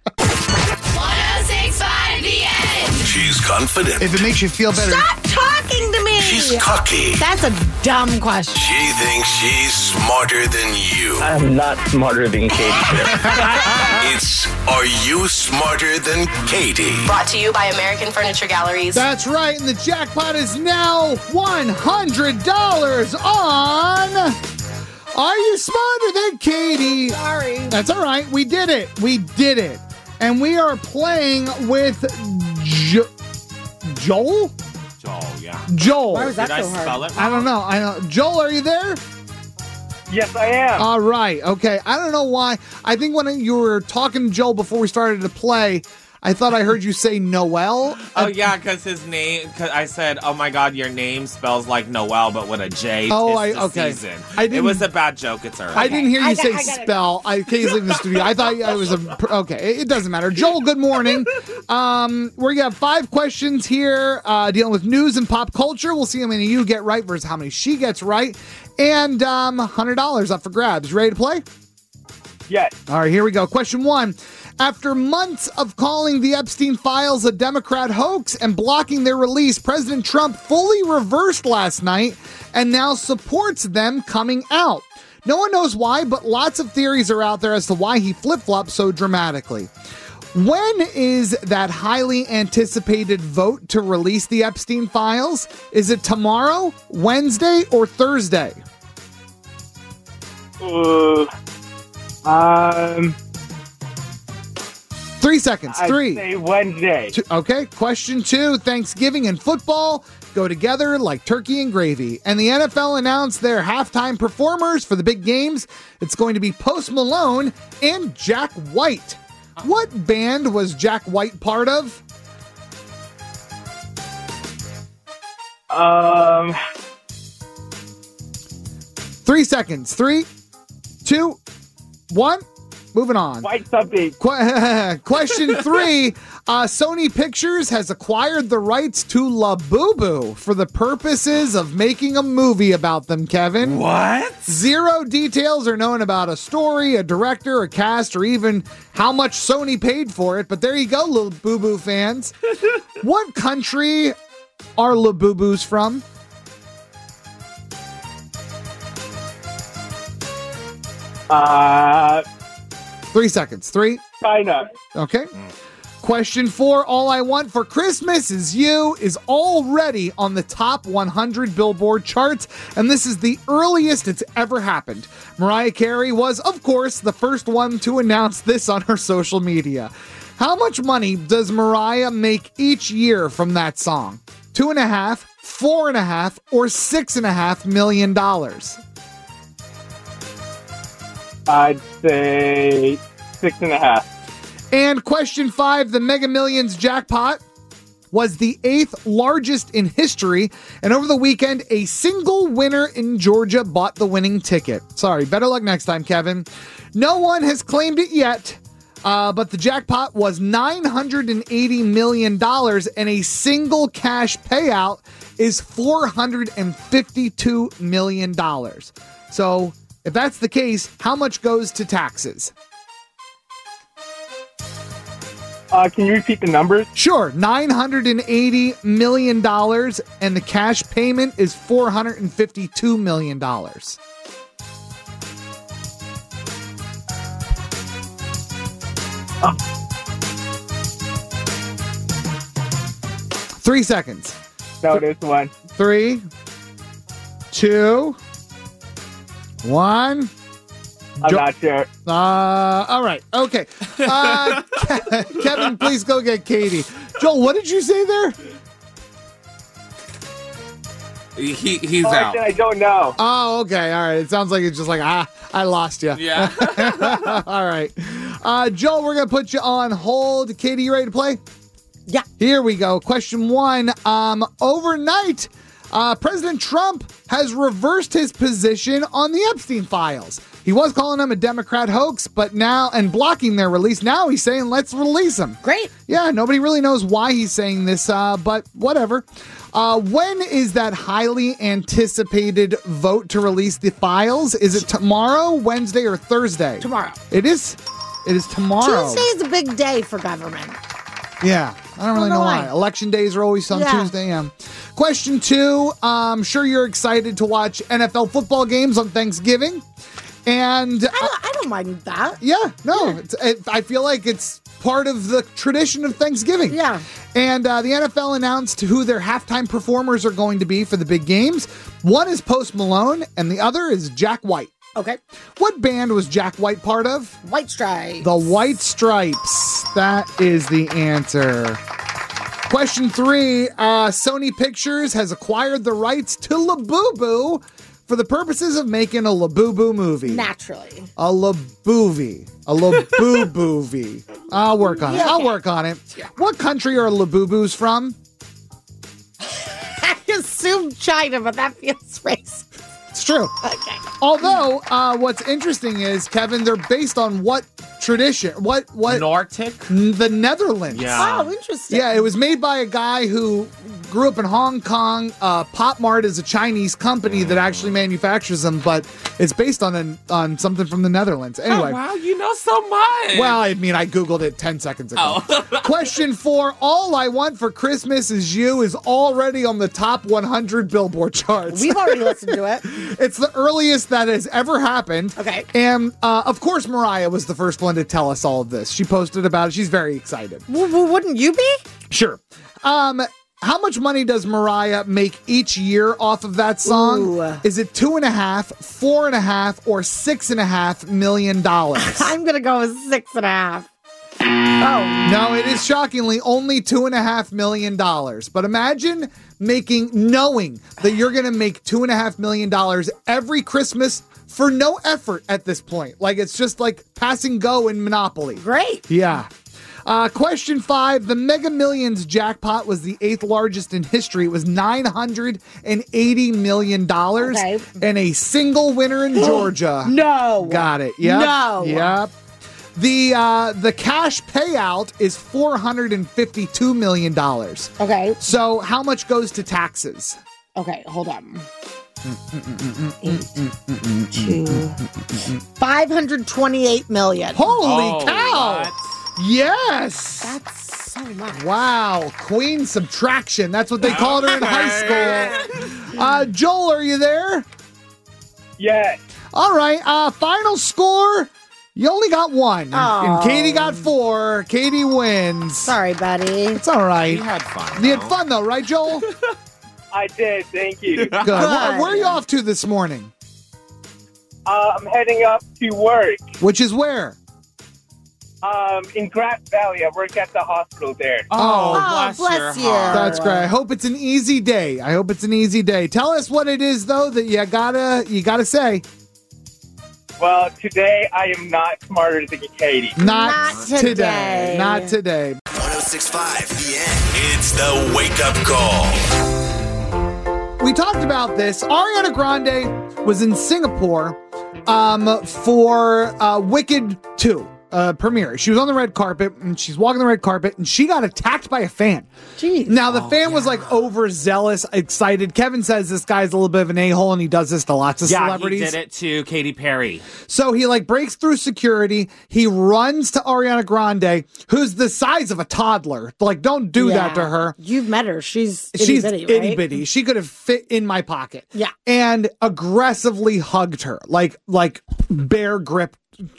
106.5 The Edge. She's confident. If it makes you feel better. Stop talking to me. She's cocky. That's a dumb question. She thinks she's smarter than you. I'm not smarter than Katie. It's Are You Smarter Than Katie? Brought to you by American Furniture Galleries. That's right, and the jackpot is now $100 on Are You Smarter Than Katie? Sorry. That's all right. We did it. And we are playing with Joel? Joel, yeah. Joel. Why was that Did I so hard? spell it? I don't know. Joel, are you there? Yes, I am. All right. Okay. I don't know why. I think when you were talking to Joel before we started to play, I thought I heard you say Noel. Oh, yeah, because his name, cause I said, oh my God, your name spells like Noel, but with a J. Oh, okay. Season. It was a bad joke. It's all right. I didn't hear you say spell. Katie's leaving the studio. I thought it was okay. It doesn't matter. Joel, good morning. We got 5 questions here dealing with news and pop culture. We'll see how many you get right versus how many she gets right. And $100 up for grabs. Ready to play? Yes. All right, here we go. Question 1. After months of calling the Epstein files a Democrat hoax and blocking their release, President Trump fully reversed last night and now supports them coming out. No one knows why, but lots of theories are out there as to why he flip-flopped so dramatically. When is that highly anticipated vote to release the Epstein files? Is it tomorrow, Wednesday, or Thursday? 3 seconds. I'd 3. say Wednesday. Okay. Question 2. Thanksgiving and football go together like turkey and gravy. And the NFL announced their halftime performers for the big games. It's going to be Post Malone and Jack White. What band was Jack White part of? 3 seconds. 3, 2, 1. Moving on. White something. Question 3. Sony Pictures has acquired the rights to Labubu for the purposes of making a movie about them, Kevin. What? 0 details are known about a story, a director, a cast, or even how much Sony paid for it. But there you go, Labubu fans. What country are Labubus from? Uh, 3 seconds. 3. China. Okay. Question 4. All I Want for Christmas Is You is already on the top 100 Billboard charts, and this is the earliest it's ever happened. Mariah Carey was, of course, the first one to announce this on her social media. How much money does Mariah make each year from that song? $2.5, $4.5, or $6.5 million? I'd say 6.5. And question 5, the Mega Millions jackpot was the 8th largest in history. And over the weekend, a single winner in Georgia bought the winning ticket. Sorry, better luck next time, Kevin. No one has claimed it yet, but the jackpot was $980 million, and a single cash payout is $452 million. So if that's the case, how much goes to taxes? Can you repeat the numbers? Sure. $980 million, and the cash payment is $452 million. 3 seconds. No, there's 1. 3, 2, 1. I'm not sure. All right. Okay. Kevin, please go get Katie. Joel, what did you say there? He's out. I don't know. Oh, okay. All right. It sounds like it's just like, I lost you. Yeah. All right. Joel, we're going to put you on hold. Katie, you ready to play? Yeah. Here we go. Question 1. Overnight, President Trump has reversed his position on the Epstein files. He was calling them a Democrat hoax, but now, and blocking their release. Now he's saying, let's release them. Great. Yeah, nobody really knows why he's saying this, but whatever. When is that highly anticipated vote to release the files? Is it tomorrow, Wednesday, or Thursday? Tomorrow. It is tomorrow. Tuesday is a big day for government. Yeah, I don't really know why. Election days are always on Tuesday. Yeah. Question 2. I'm sure you're excited to watch NFL football games on Thanksgiving. And I don't mind that. Yeah, no. I feel like it's part of the tradition of Thanksgiving. Yeah. And the NFL announced who their halftime performers are going to be for the big games. One is Post Malone, and the other is Jack White. Okay. What band was Jack White part of? White Stripes. The White Stripes. That is the answer. Question 3. Sony Pictures has acquired the rights to Labubu for the purposes of making a Labubu movie. Naturally. A Labubu. A Labubu. I'll work on it. I'll work on it. What country are Labubus from? I assume China, but that feels racist. It's true. Okay. Although, what's interesting is, Kevin, they're based on what tradition? What? Nordic? The Netherlands. Yeah. Oh, interesting. Yeah, it was made by a guy who grew up in Hong Kong. Pop Mart is a Chinese company that actually manufactures them, but it's based on something from the Netherlands. Anyway. Oh, wow, you know so much. Well, I mean, I Googled it 10 seconds ago. Oh. Question 4. All I Want for Christmas Is You is already on the top 100 Billboard charts. We've already listened to it. It's the earliest that has ever happened. Okay. And, of course, Mariah was the first one one to tell us all of this. She posted about it. She's very excited. Wouldn't you be? Sure. How much money does Mariah make each year off of that song? Ooh. Is it $2.5, $4.5, or $6.5 million? I'm going to go with 6.5. Oh. No, it is shockingly only $2.5 million. But imagine knowing that you're going to make $2.5 million every Christmas for no effort at this point. Like, it's just like passing go in Monopoly. Great. Yeah. Question 5, the Mega Millions jackpot was the 8th largest in history. It was $980 million. Okay. And a single winner in Georgia. No. Got it. Yep. No. Yep. The cash payout is $452 million. Okay. So how much goes to taxes? Okay, hold on. 528 million. Holy cow! What? Yes! That's so much. Wow, Queen Subtraction. That's what they called her in high school. Joel, are you there? Yeah. All right, final score. You only got 1. And Katie got 4. Katie wins. Sorry, buddy. It's all right. You had fun. You had fun, though, right, Joel? I did. Thank you. Good. Where are you off to this morning? I'm heading up to work. Which is where? In Grass Valley. I work at the hospital there. Oh, bless you. That's great. I hope it's an easy day. Tell us what it is, though, that you gotta say. Well, today I am not smarter than Katie. Not today. 106.5 The End. It's the Wake Up Call. We talked about this. Ariana Grande was in Singapore for Wicked 2 premiere. She was on the red carpet, and she's walking the red carpet, and she got attacked by a fan. Jeez. Now, the fan was like overzealous, excited. Kevin says this guy's a little bit of an a-hole, and he does this to lots of celebrities. Yeah, he did it to Katy Perry. So he like breaks through security. He runs to Ariana Grande, who's the size of a toddler. Like, don't do that to her. You've met her. She's itty-bitty, right? Itty-bitty. She could have fit in my pocket. Yeah. And aggressively hugged her. Like bear grip.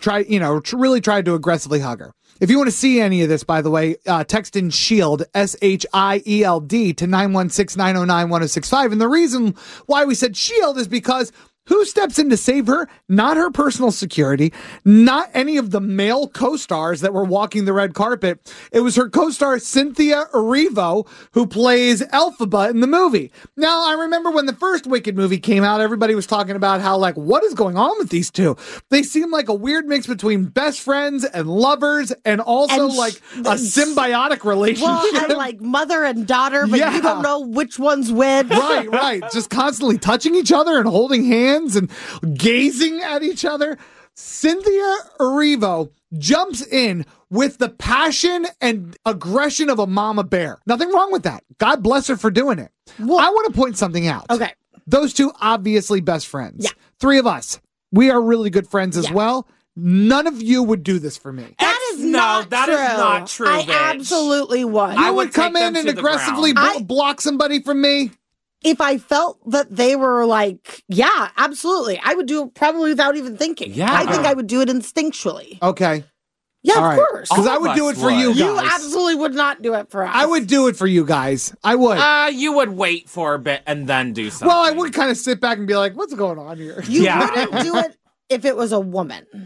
Really tried to aggressively hug her. If you want to see any of this, by the way, text in SHIELD, SHIELD, to 916-909-1065. And the reason why we said SHIELD is because who steps in to save her? Not her personal security, not any of the male co-stars that were walking the red carpet. It was her co-star Cynthia Erivo, who plays Elphaba in the movie. Now, I remember when the first Wicked movie came out, everybody was talking about how, like, what is going on with these two? They seem like a weird mix between best friends and lovers, and also like a symbiotic relationship. Well, and like mother and daughter, but you don't know which one's which. Right. Just constantly touching each other and holding hands and gazing at each other. Cynthia Erivo jumps in with the passion and aggression of a mama bear. Nothing wrong with that. God bless her for doing it. Well, I want to point something out. Okay. Those two obviously best friends. Yeah. 3 of us. We are really good friends as well. None of you would do this for me. That is not true. I absolutely would. You would come in and aggressively block somebody from me? If I felt that they were like, yeah, absolutely. I would do it probably without even thinking. Yeah. I think I would do it instinctually. Okay. Yeah, of course. Because I would do it for you guys. You absolutely would not do it for us. I would do it for you guys. I would. You would wait for a bit and then do something. Well, I would kind of sit back and be like, what's going on here? You wouldn't do it if it was a woman.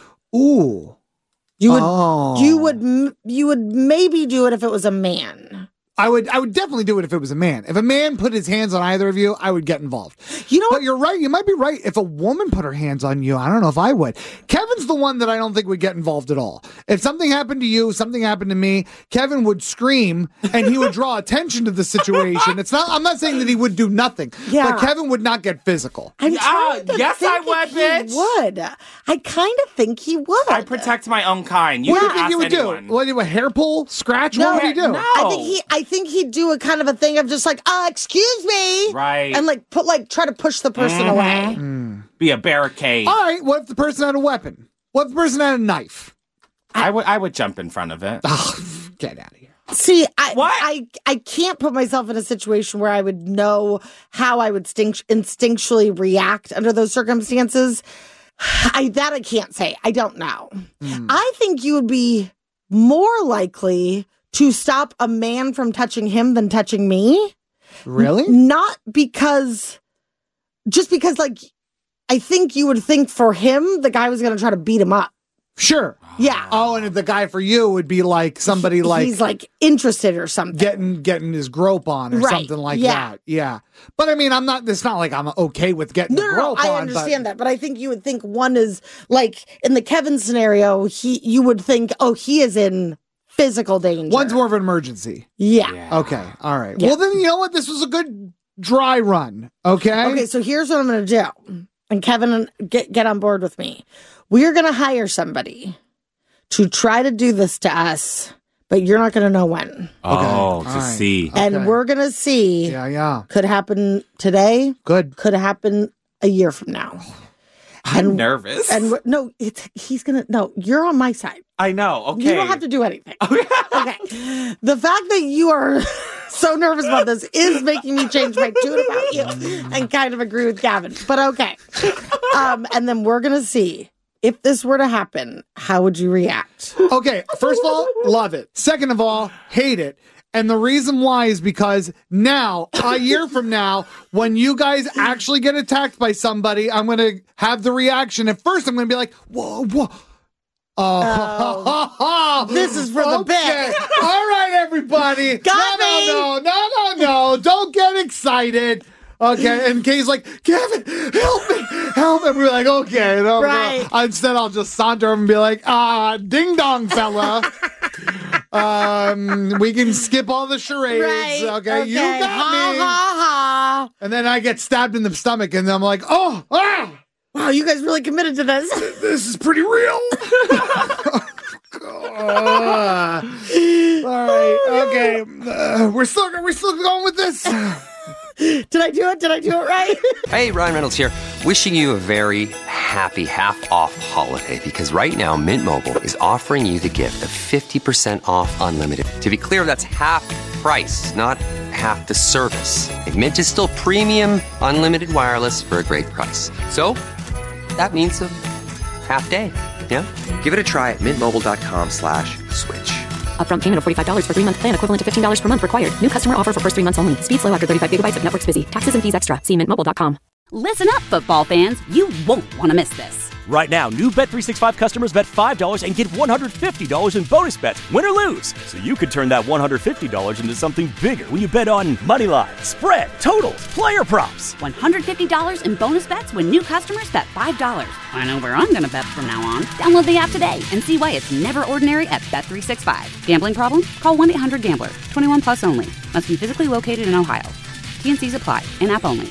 Ooh. You would maybe do it if it was a man. I would definitely do it if it was a man. If a man put his hands on either of you, I would get involved. You know what? But you're right. You might be right. If a woman put her hands on you, I don't know if I would. Kevin's the one that I don't think would get involved at all. If something happened to you, something happened to me, Kevin would scream and he would draw attention to the situation. I'm not saying that he would do nothing, but Kevin would not get physical. I'm trying to yes, I would, bitch. He would. I kind of think he would. I protect my own kind. You what do can you think he would anyone. do? What, a hair pull? Scratch? No, what would he do? No. I think he'd do a kind of a thing of just like, excuse me. Right. And try to push the person away. Be a barricade. All right, what if the person had a weapon? What if the person had a knife? I would jump in front of it. Oh, get out of here. See, I can't put myself in a situation where I would know how I would instinctually react under those circumstances. That I can't say. I don't know. I think you would be more likely to stop a man from touching him than touching me. Really? Not because, just because, like, I think you would think for him, the guy was going to try to beat him up. Sure. Yeah. Oh, and the guy for you would be like somebody like he's like interested or something, getting his grope on or something like that. Yeah. But I mean, it's not like I'm okay with getting the grope on. I understand that, but I think you would think one is like in the Kevin scenario. You would think, oh, he is in physical danger. One's more of an emergency. Yeah. Okay. All right. Yeah. Well, then you know what? This was a good dry run. Okay. Okay. So here's what I'm going to do, and Kevin, get on board with me. We are going to hire somebody to try to do this to us, but you're not going to know when. Oh, to see. And we're going to see. Yeah. Could happen today. Good. Could happen a year from now. I'm nervous. And no, you're on my side. I know. Okay. You don't have to do anything. Okay. The fact that you are so nervous about this is making me change my tune about you and kind of agree with Gavin. But okay. And then we're going to see. If this were to happen, how would you react? Okay, first of all, love it. Second of all, hate it. And the reason why is because now, a year from now, when you guys actually get attacked by somebody, I'm going to have the reaction. At first, I'm going to be like, whoa. This is for the bit. All right, everybody. Got me. No. Don't get excited. Okay, and Kay's like, Kevin, help me. And we're like, okay. Right. No. Instead, I'll just saunter over and be like, ding dong, fella. We can skip all the charades. Right. Okay, you got me. Ha. And then I get stabbed in the stomach, and I'm like, oh. Wow, you guys really committed to this. This is pretty real. All right, okay. We're still going with this. Did I do it right? Hey, Ryan Reynolds here. Wishing you a very happy half-off holiday because right now Mint Mobile is offering you the gift of 50% off unlimited. To be clear, that's half price, not half the service. And Mint is still premium unlimited wireless for a great price. So that means a half day. Yeah? Give it a try at mintmobile.com/switch. Upfront payment of $45 for 3-month plan, equivalent to $15 per month required. New customer offer for first 3 months only. Speed slow after 35 gigabytes if network's busy. Taxes and fees extra. See mintmobile.com. Listen up, football fans. You won't want to miss this. Right now, new Bet365 customers bet $5 and get $150 in bonus bets, win or lose. So you could turn that $150 into something bigger when you bet on moneyline, spread, totals, player props. $150 in bonus bets when new customers bet $5. I know where I'm going to bet from now on. Download the app today and see why it's never ordinary at Bet365. Gambling problem? Call 1-800-GAMBLER. 21 plus only. Must be physically located in Ohio. T&Cs apply. In-app only.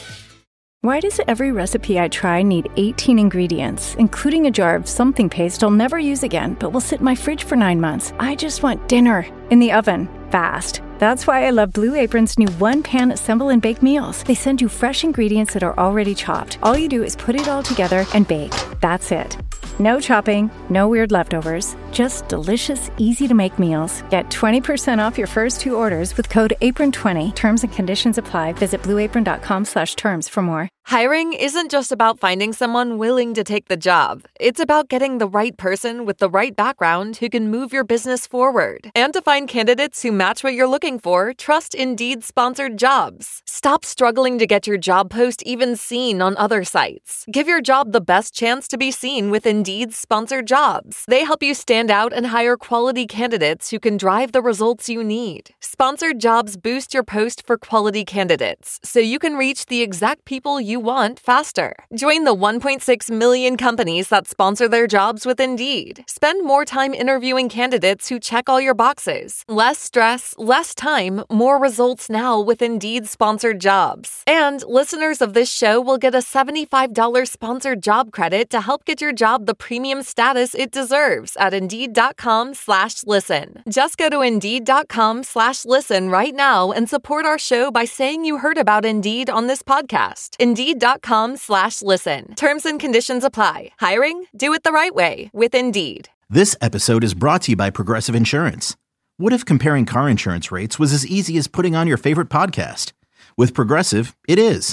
Why does every recipe I try need 18 ingredients, including a jar of something paste I'll never use again, but will sit in my fridge for 9 months? I just want dinner in the oven, fast. That's why I love Blue Apron's new one-pan assemble and bake meals. They send you fresh ingredients that are already chopped. All you do is put it all together and bake. That's it. No chopping, no weird leftovers, just delicious, easy-to-make meals. Get 20% off your first 2 orders with code APRON20. Terms and conditions apply. Visit blueapron.com/terms for more. Hiring isn't just about finding someone willing to take the job. It's about getting the right person with the right background who can move your business forward. And to find candidates who match what you're looking for, trust Indeed-sponsored jobs. Stop struggling to get your job post even seen on other sites. Give your job the best chance to be seen with Indeed-sponsored jobs. They help you stand out and hire quality candidates who can drive the results you need. Sponsored jobs boost your post for quality candidates, so you can reach the exact people you want faster. Join the 1.6 million companies that sponsor their jobs with Indeed. Spend more time interviewing candidates who check all your boxes. Less stress, less time, more results now with Indeed-sponsored jobs. And listeners of this show will get a $75 sponsored job credit to help get your job the premium status it deserves at Indeed.com/listen. Just go to Indeed.com/listen right now and support our show by saying you heard about Indeed on this podcast. Indeed.com/listen. Terms and conditions apply. Hiring? Do it the right way with Indeed. This episode is brought to you by Progressive Insurance. What if comparing car insurance rates was as easy as putting on your favorite podcast? With Progressive, it is.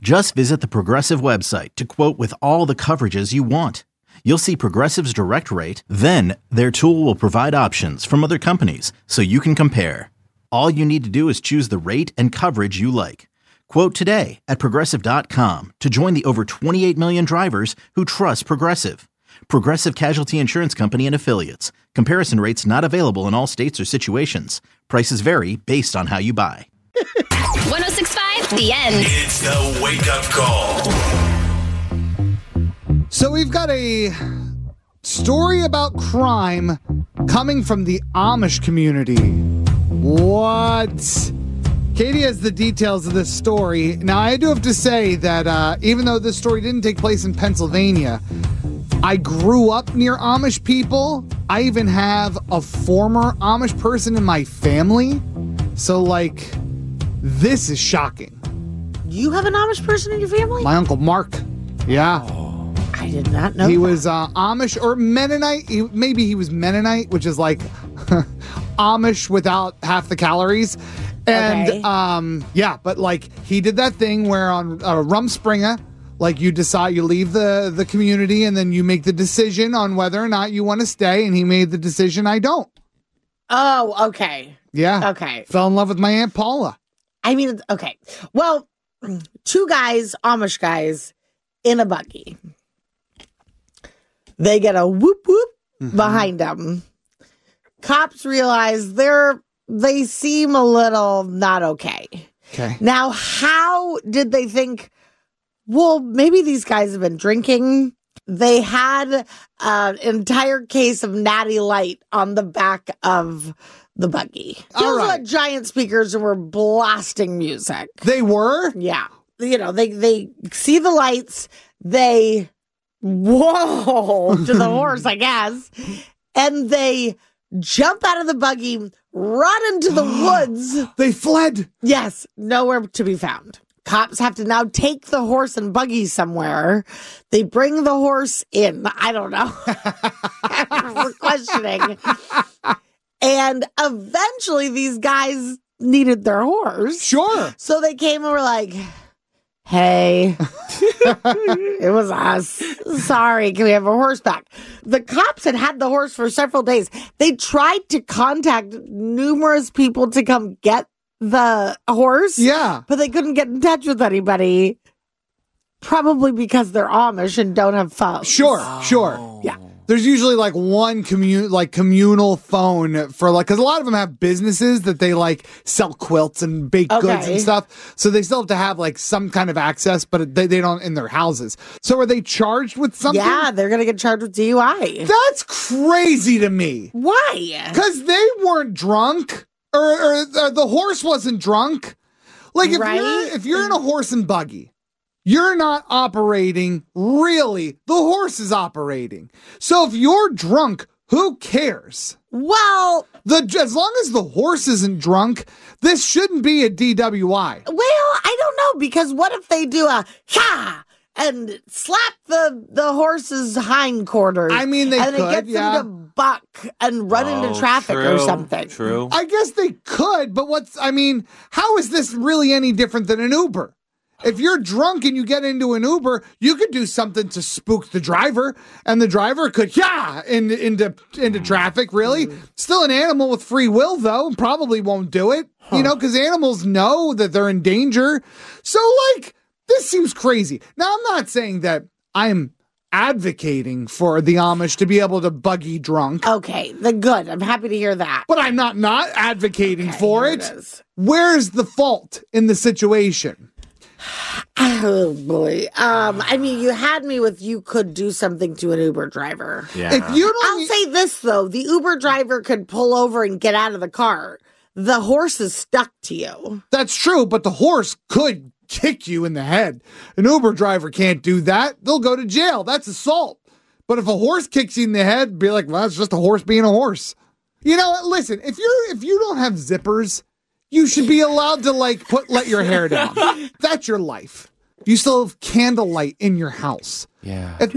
Just visit the Progressive website to quote with all the coverages you want. You'll see Progressive's direct rate, then their tool will provide options from other companies so you can compare. All you need to do is choose the rate and coverage you like. Quote today at Progressive.com to join the over 28 million drivers who trust Progressive. Progressive Casualty Insurance Company and Affiliates. Comparison rates not available in all states or situations. Prices vary based on how you buy. 106.5, The End. It's the Wake Up Call. So we've got a story about crime coming from the Amish community. What? Katie has the details of this story. Now, I do have to say that even though this story didn't take place in Pennsylvania, I grew up near Amish people. I even have a former Amish person in my family. So, like, this is shocking. You have an Amish person in your family? My Uncle Mark. Yeah. I did not know He that. was Amish or Mennonite. Maybe he was Mennonite, which is like Amish without half the calories. And Okay. yeah, but like he did that thing where on Rumspringa, like you decide, you leave the community and then you make the decision on whether or not you want to stay. And he made the decision, I don't. Oh, okay. Yeah. Okay. Fell in love with my Aunt Paula. I mean, okay. Well, two guys, Amish guys, in a buggy. They get a whoop whoop behind them. Cops realize they seem a little not okay. Okay. Now, how did they think, well, maybe these guys have been drinking? They had an entire case of Natty Light on the back of the buggy. All Those right. were giant speakers and were blasting music. They were? Yeah. You know, they see the lights, they whoa to the horse, I guess, and they jump out of the buggy, run into the woods. They fled. Yes, nowhere to be found. Cops have to now take the horse and buggy somewhere. They bring the horse in. I don't know. We're questioning. And eventually these guys needed their horse. Sure. So they came and were like, hey, it was us. Sorry, can we have a horse back? The cops had the horse for several days. They tried to contact numerous people to come get the horse. Yeah. But they couldn't get in touch with anybody. Probably because they're Amish and don't have phones. Sure. Yeah. There's usually like one communal phone for like, because a lot of them have businesses that they like sell quilts and baked goods and stuff. So they still have to have like some kind of access, but they don't in their houses. So are they charged with something? Yeah, they're going to get charged with DUI. That's crazy to me. Why? Because they weren't drunk or the horse wasn't drunk. Like if you're in a horse and buggy, you're not operating, really. The horse is operating. So if you're drunk, who cares? Well, as long as the horse isn't drunk, this shouldn't be a DWI. Well, I don't know, because what if they do a ha and slap the horse's hindquarters? I mean, they and could, it gets yeah. them to buck and run into traffic or something. True. I guess they could, but how is this really any different than an Uber? If you're drunk and you get into an Uber, you could do something to spook the driver, and the driver could into traffic, really. Still an animal with free will, though, and probably won't do it, because animals know that they're in danger. So, like, this seems crazy. Now, I'm not saying that I'm advocating for the Amish to be able to buggy drunk. Okay, then good. I'm happy to hear that. But I'm not advocating for here it. it is. Where's the fault in the situation? Oh boy. I mean, you had me with you could do something to an Uber driver. Yeah. If you don't, I'll say this though, the Uber driver could pull over and get out of the car. The horse is stuck to you. That's true, but the horse could kick you in the head. An Uber driver can't do that. They'll go to jail. That's assault. But if a horse kicks you in the head, be like, well, it's just a horse being a horse. You know what? Listen, if you don't have zippers, you should be allowed to let your hair down. That's your life. You still have candlelight in your house. Yeah. If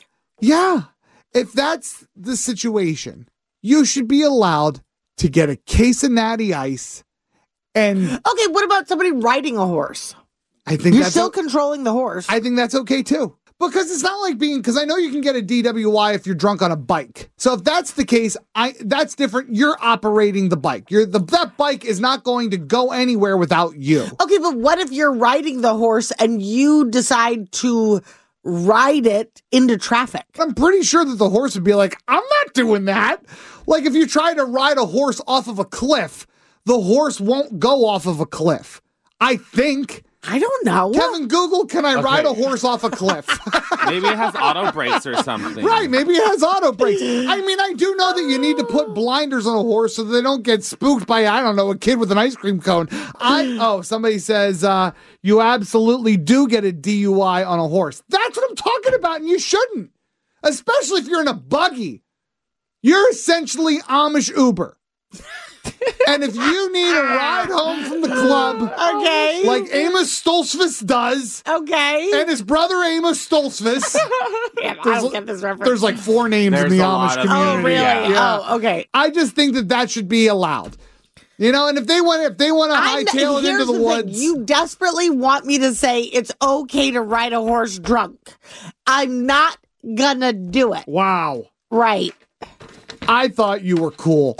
that's the situation, you should be allowed to get a case of Natty Ice and Okay, what about somebody riding a horse? I think you're still controlling the horse. I think that's okay too. Because it's not like because I know you can get a DWI if you're drunk on a bike. So if that's the case, that's different. You're operating the bike. That bike is not going to go anywhere without you. Okay, but what if you're riding the horse and you decide to ride it into traffic? I'm pretty sure that the horse would be like, I'm not doing that. Like if you try to ride a horse off of a cliff, the horse won't go off of a cliff. I think. I don't know. Kevin, Google, can I ride a horse off a cliff? Maybe it has auto brakes or something. Right, maybe it has auto brakes. I mean, I do know that you need to put blinders on a horse so they don't get spooked by, I don't know, a kid with an ice cream cone. Somebody says, you absolutely do get a DUI on a horse. That's what I'm talking about, and you shouldn't. Especially if you're in a buggy. You're essentially Amish Uber. And if you need a ride home from the club, okay, like Amos Stoltzfus does, okay, and his brother Amos Stoltzfus, I don't get this reference. There's like 4 names in the Amish community. Oh, really? Yeah. Oh, okay. I just think that should be allowed. You know, and if they want to hightail it into the woods, you desperately want me to say it's okay to ride a horse drunk. I'm not gonna do it. Wow. Right. I thought you were cool.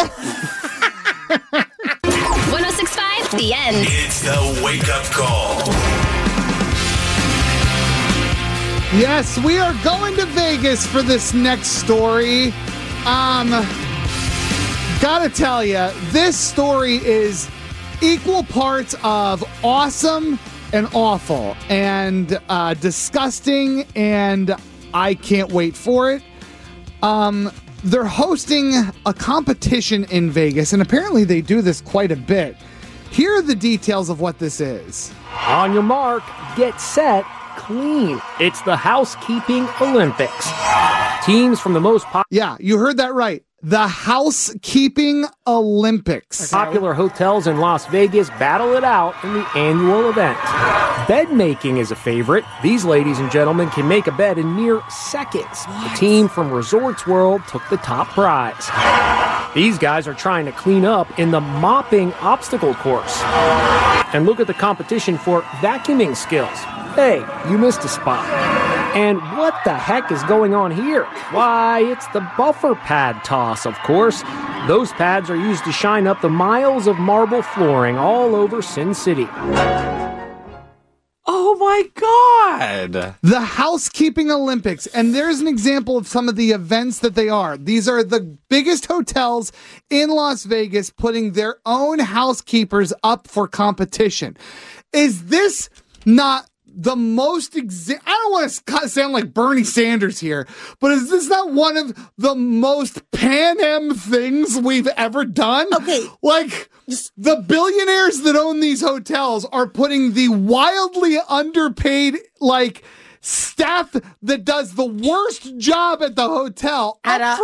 106.5, The End. It's the Wake Up Call. Yes, we are going to Vegas for this next story. Gotta tell you, this story is equal parts of awesome and awful and disgusting, and I can't wait for it. They're hosting a competition in Vegas, and apparently they do this quite a bit. Here are the details of what this is. On your mark, get set, clean. It's the Housekeeping Olympics. Teams from the most Yeah, you heard that right. The Housekeeping Olympics. Popular hotels in Las Vegas battle it out in the annual event. Bed making is a favorite. These ladies and gentlemen can make a bed in mere seconds. The team from Resorts World took the top prize. These guys are trying to clean up in the mopping obstacle course. And look at the competition for vacuuming skills. Hey, you missed a spot. And what the heck is going on here? Why, it's the buffer pad toss, of course. Those pads are used to shine up the miles of marble flooring all over Sin City. Oh my God! The Housekeeping Olympics. And there's an example of some of the events that they are. These are the biggest hotels in Las Vegas putting their own housekeepers up for competition. Is this not the most, I don't want to sound like Bernie Sanders here, but is this not one of the most Pan Am things we've ever done? Okay. Like, the billionaires that own these hotels are putting the wildly underpaid, staff that does the worst job at the hotel at a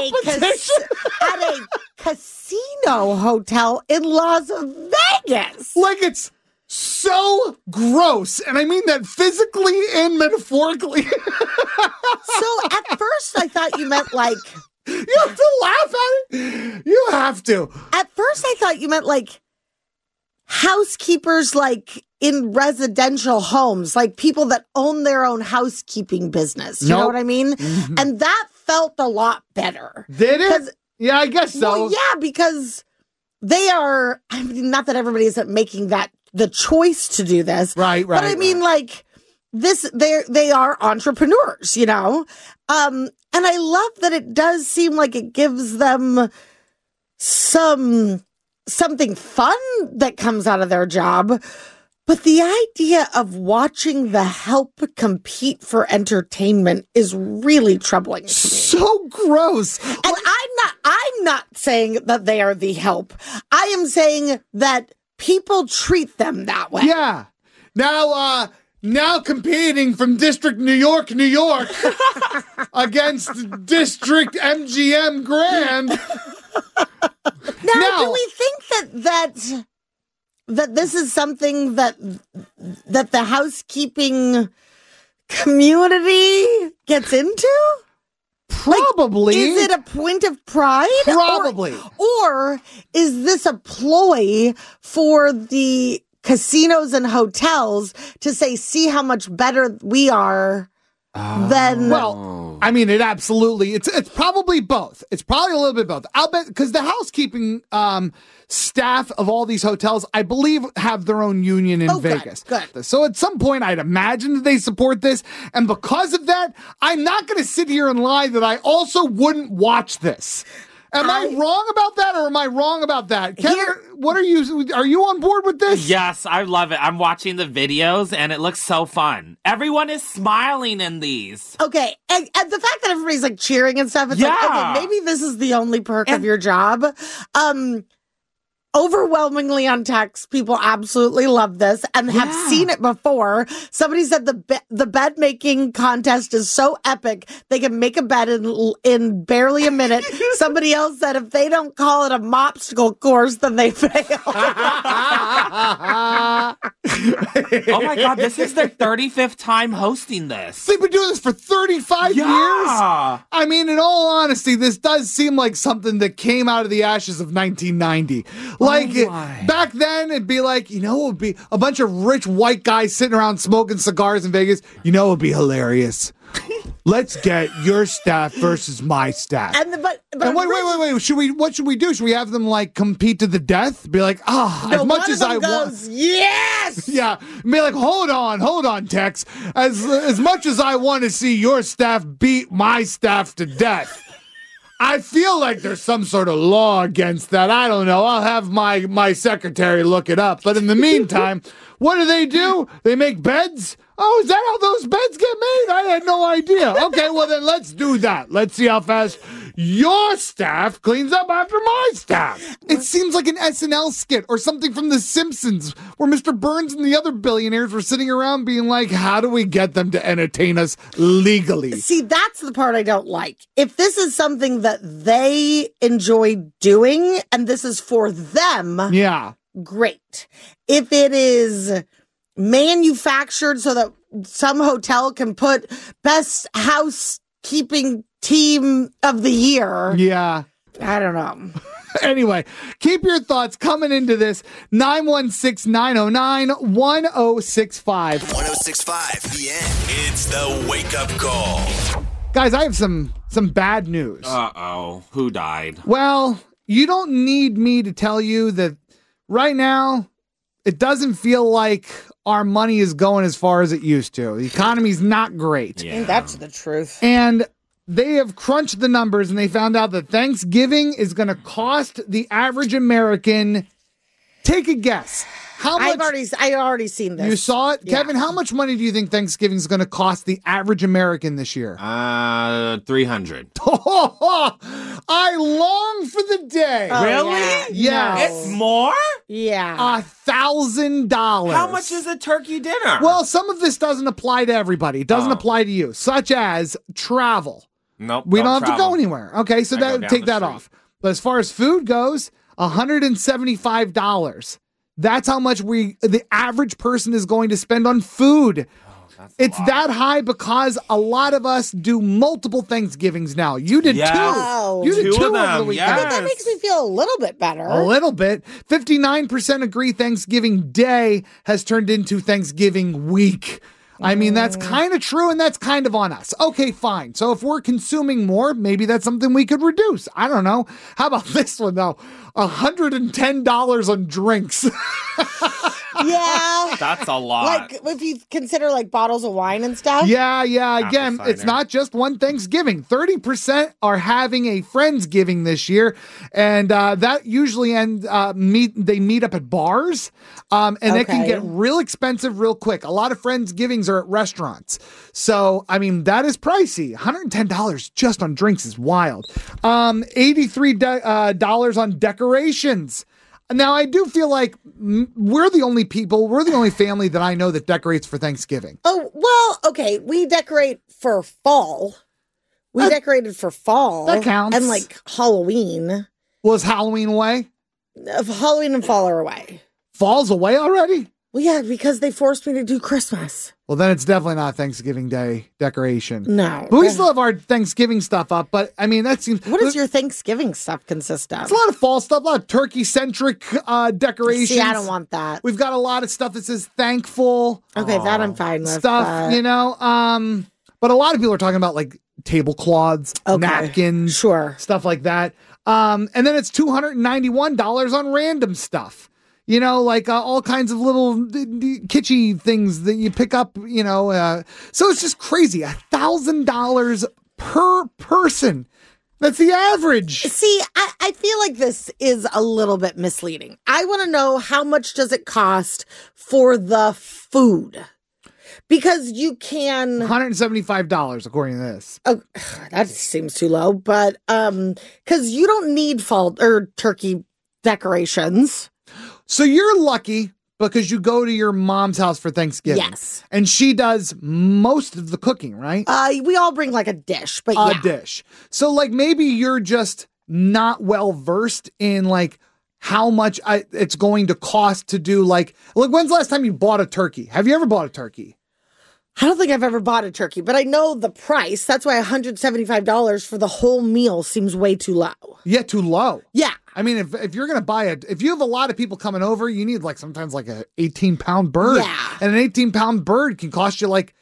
casino hotel in Las Vegas. Like, it's so gross, and I mean that physically and metaphorically. So at first I thought you meant you have to laugh at it. You have to. At first I thought you meant housekeepers in residential homes, people that own their own housekeeping business. You know what I mean? Mm-hmm. And that felt a lot better. Did it? Yeah, I guess so. Well, yeah, because they are, not that everybody isn't making the choice to do this. Right. But I mean, they are entrepreneurs, you know? And I love that it does seem like it gives them something fun that comes out of their job. But the idea of watching the help compete for entertainment is really troubling to me. So gross. And I'm not saying that they are the help. I am saying that people treat them that way. Yeah. Now competing from District New York, against District MGM Grand. Now, do we think that this is something that the housekeeping community gets into? Probably. Is it a point of pride? Probably. Or is this a ploy for the casinos and hotels to say, see how much better we are than. Well, I mean, it's probably both. It's probably a little bit both. I'll bet, because the housekeeping staff of all these hotels, I believe, have their own union in Vegas. Good. So at some point, I'd imagine that they support this. And because of that, I'm not going to sit here and lie that I also wouldn't watch this. Am I wrong about that, or am I wrong about that? Kevin, are you on board with this? Yes, I love it. I'm watching the videos, and it looks so fun. Everyone is smiling in these. Okay, and the fact that everybody's like cheering and stuff, it's like, okay, maybe this is the only perk of your job. Overwhelmingly on text, people absolutely love this and have seen it before. Somebody said the bed making contest is so epic they can make a bed in barely a minute. Somebody else said if they don't call it a mopsicle course, then they fail. Oh my God, this is their 35th time hosting this. They've been doing this for 35 years? I mean, in all honesty, this does seem like something that came out of the ashes of 1990. Like, back then, it'd be like, it would be a bunch of rich white guys sitting around smoking cigars in Vegas. It would be hilarious. Let's get your staff versus my staff. And wait. What should we do? Should we have them like compete to the death? Be like, as much as I want. Yes. Yeah. Be like, hold on, Tex. As much as I want to see your staff beat my staff to death, I feel like there's some sort of law against that. I don't know. I'll have my secretary look it up. But in the meantime, what do? They make beds? Oh, is that how those beds get made? I had no idea. Okay, well then let's do that. Let's see how fast your staff cleans up after my staff. It seems like an SNL skit or something from The Simpsons where Mr. Burns and the other billionaires were sitting around being like, how do we get them to entertain us legally? See, that's the part I don't like. If this is something that they enjoy doing and this is for them, great. If it is manufactured so that some hotel can put best housekeeping team of the year. Yeah. I don't know. Anyway, keep your thoughts coming into this. 916-909-1065. 1065, the end. It's the wake-up call. Guys, I have some bad news. Uh-oh. Who died? Well, you don't need me to tell you that right now, it doesn't feel like our money is going as far as it used to. The economy's not great. Yeah. That's the truth. And they have crunched the numbers and they found out that Thanksgiving is going to cost the average American. Take a guess. How much? I already seen this. You saw it? Yeah. Kevin, how much money do you think Thanksgiving is going to cost the average American this year? 300. I long for the day. Oh, really? Yeah. It's more? Yeah. $1,000. How much is a turkey dinner? Well, some of this doesn't apply to everybody. It doesn't apply to you, such as travel. Nope. We don't have to go anywhere. Okay, so take that off. But as far as food goes, $175. That's how much the average person is going to spend on food. It's that high because a lot of us do multiple Thanksgivings now. You did two. Wow. You did two of them, over the weekend. I think that makes me feel a little bit better. A little bit. 59% agree Thanksgiving Day has turned into Thanksgiving week. I mean, that's kind of true, and that's kind of on us. Okay, fine. So if we're consuming more, maybe that's something we could reduce. I don't know. How about this one, though? $110 on drinks. Yeah. That's a lot. Like, if you consider, like, bottles of wine and stuff. Yeah. Again, it's not just one Thanksgiving. 30% are having a Friendsgiving this year, and that usually they meet up at bars, and it can get real expensive real quick. A lot of Friendsgivings are at restaurants. So, I mean, that is pricey. $110 just on drinks is wild. $83 on decorations. Now, I do feel like we're the only family that I know that decorates for Thanksgiving. Oh, well, okay. We decorate for fall. We decorated for fall. That counts. And like Halloween. Was Halloween away? Halloween and fall are away. Fall's away already? Well, yeah, because they forced me to do Christmas. Well, then it's definitely not Thanksgiving Day decoration. No. But we still have our Thanksgiving stuff up, but I mean, that seems... What does your Thanksgiving stuff consist of? It's a lot of fall stuff, a lot of turkey-centric decorations. See, I don't want that. We've got a lot of stuff that says thankful. Okay, that I'm fine with. Stuff, you know? But a lot of people are talking about, like, tablecloths, napkins, stuff like that. And then it's $291 on random stuff. You know, like all kinds of little kitschy things that you pick up, you know. So it's just crazy. $1,000 per person. That's the average. See, I feel like this is a little bit misleading. I want to know, how much does it cost for the food? Because you can... $175 according to this. Oh, that seems too low, but because you don't need fall or turkey decorations. So you're lucky because you go to your mom's house for Thanksgiving. Yes. And she does most of the cooking, right? We all bring like a dish, but yeah. A dish. So like maybe you're just not well versed in like how much it's going to cost to do like when's the last time you bought a turkey? Have you ever bought a turkey? I don't think I've ever bought a turkey, but I know the price. That's why $175 for the whole meal seems way too low. Yeah, too low. Yeah. I mean, if you're going to buy if you have a lot of people coming over, you need like sometimes like a 18-pound bird. Yeah. And an 18-pound bird can cost you like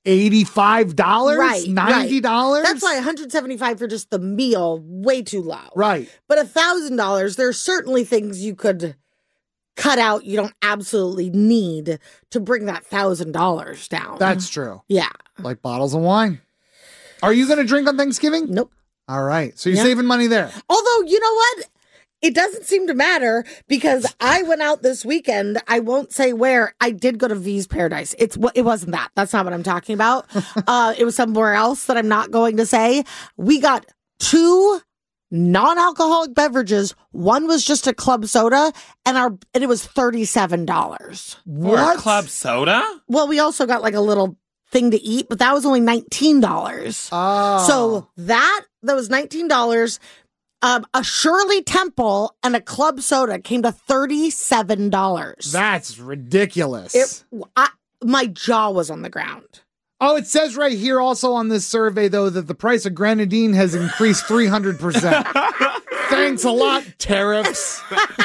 $85, right, $90. Right. That's why $175 for just the meal, way too low. Right. But $1,000, there's certainly things you could cut out you don't absolutely need to bring that $1,000 down. That's true. Yeah. Like bottles of wine. Are you going to drink on Thanksgiving? Nope. All right. So you're saving money there. Although, you know what? It doesn't seem to matter because I went out this weekend. I won't say where. I did go to V's Paradise. It wasn't that. That's not what I'm talking about. It was somewhere else that I'm not going to say. We got 2 non-alcoholic beverages. One was just a club soda, and it was $37. What? For a club soda? Well, we also got like a little thing to eat, but that was only $19. Oh. So that was $19. A Shirley Temple and a club soda came to $37. That's ridiculous. My jaw was on the ground. Oh, it says right here also on this survey, though, that the price of grenadine has increased 300%. Thanks a lot, tariffs.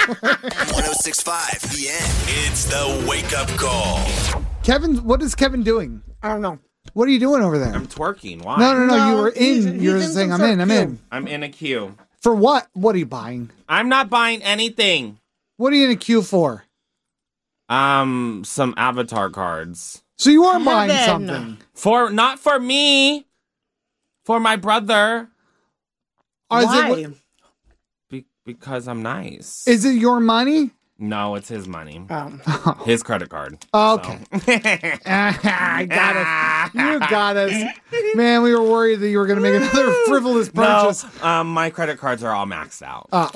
106.5 The End. It's the wake-up call. Kevin, what is Kevin doing? I don't know. What are you doing over there? I'm twerking. Why? No. You were in. You were saying, I'm in. I'm in a queue. For what? What are you buying? I'm not buying anything. What are you in a queue for? Some avatar cards. So you are buying something. Not for me. For my brother. Why? Because I'm nice. Is it your money? No, it's his money. His credit card. Okay. I got us. You got us. Man, we were worried that you were going to make another frivolous purchase. No, my credit cards are all maxed out. Oh.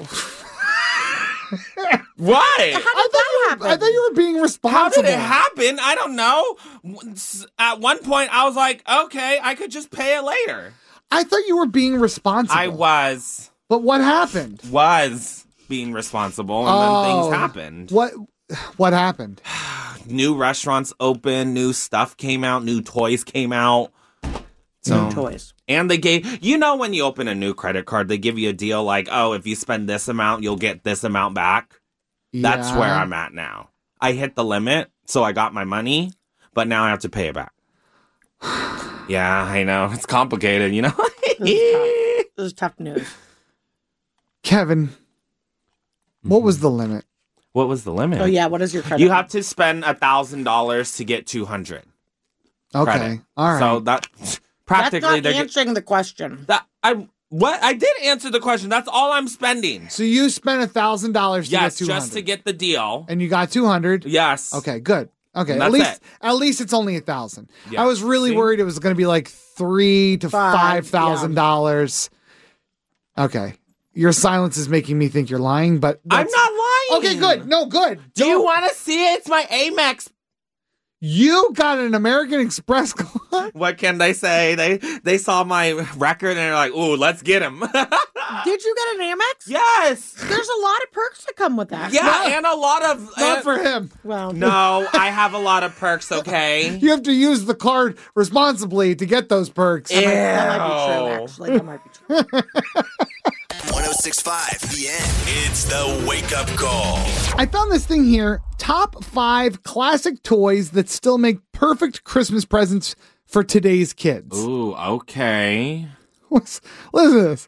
Why? How did that happen? I thought you were being responsible. How did it happen? I don't know. At one point, I was like, okay, I could just pay it later. I thought you were being responsible. I was. But what happened? Was being responsible, and then things happened. What happened? New restaurants opened, new stuff came out, new toys came out. New toys. And they gave, when you open a new credit card, they give you a deal like, oh, if you spend this amount, you'll get this amount back. Yeah. That's where I'm at now. I hit the limit, so I got my money, but now I have to pay it back. Yeah, I know. It's complicated, This is tough news. Kevin, what was the limit? What was the limit? Oh, yeah. What is your credit? You have to spend $1,000 to get $200. Okay. Credit. All right. So that practically that's not answering the question. I did answer the question. That's all I'm spending. So you spent $1,000 to get $200. Just to get the deal. And you got $200? Yes. Okay, good. Okay, and at least it's only $1,000. Yeah. I was really worried it was going to be like $3,000 to $5,000. Okay. Your silence is making me think you're lying, but I'm not lying. Okay, good. No, good. Do you want to see it? It's my Amex. You got an American Express card? What can they say? They saw my record and they're like, "Ooh, let's get him." Did you get an Amex? Yes. There's a lot of perks that come with that. Yeah, and a lot of... Not for him. Well, no, I have a lot of perks, okay? You have to use the card responsibly to get those perks. That might be true, actually. That might be true. 106.5 The End. It's the Wake Up Call. I found this thing here. Top 5 classic toys that still make perfect Christmas presents for today's kids. Ooh, okay. Listen to this.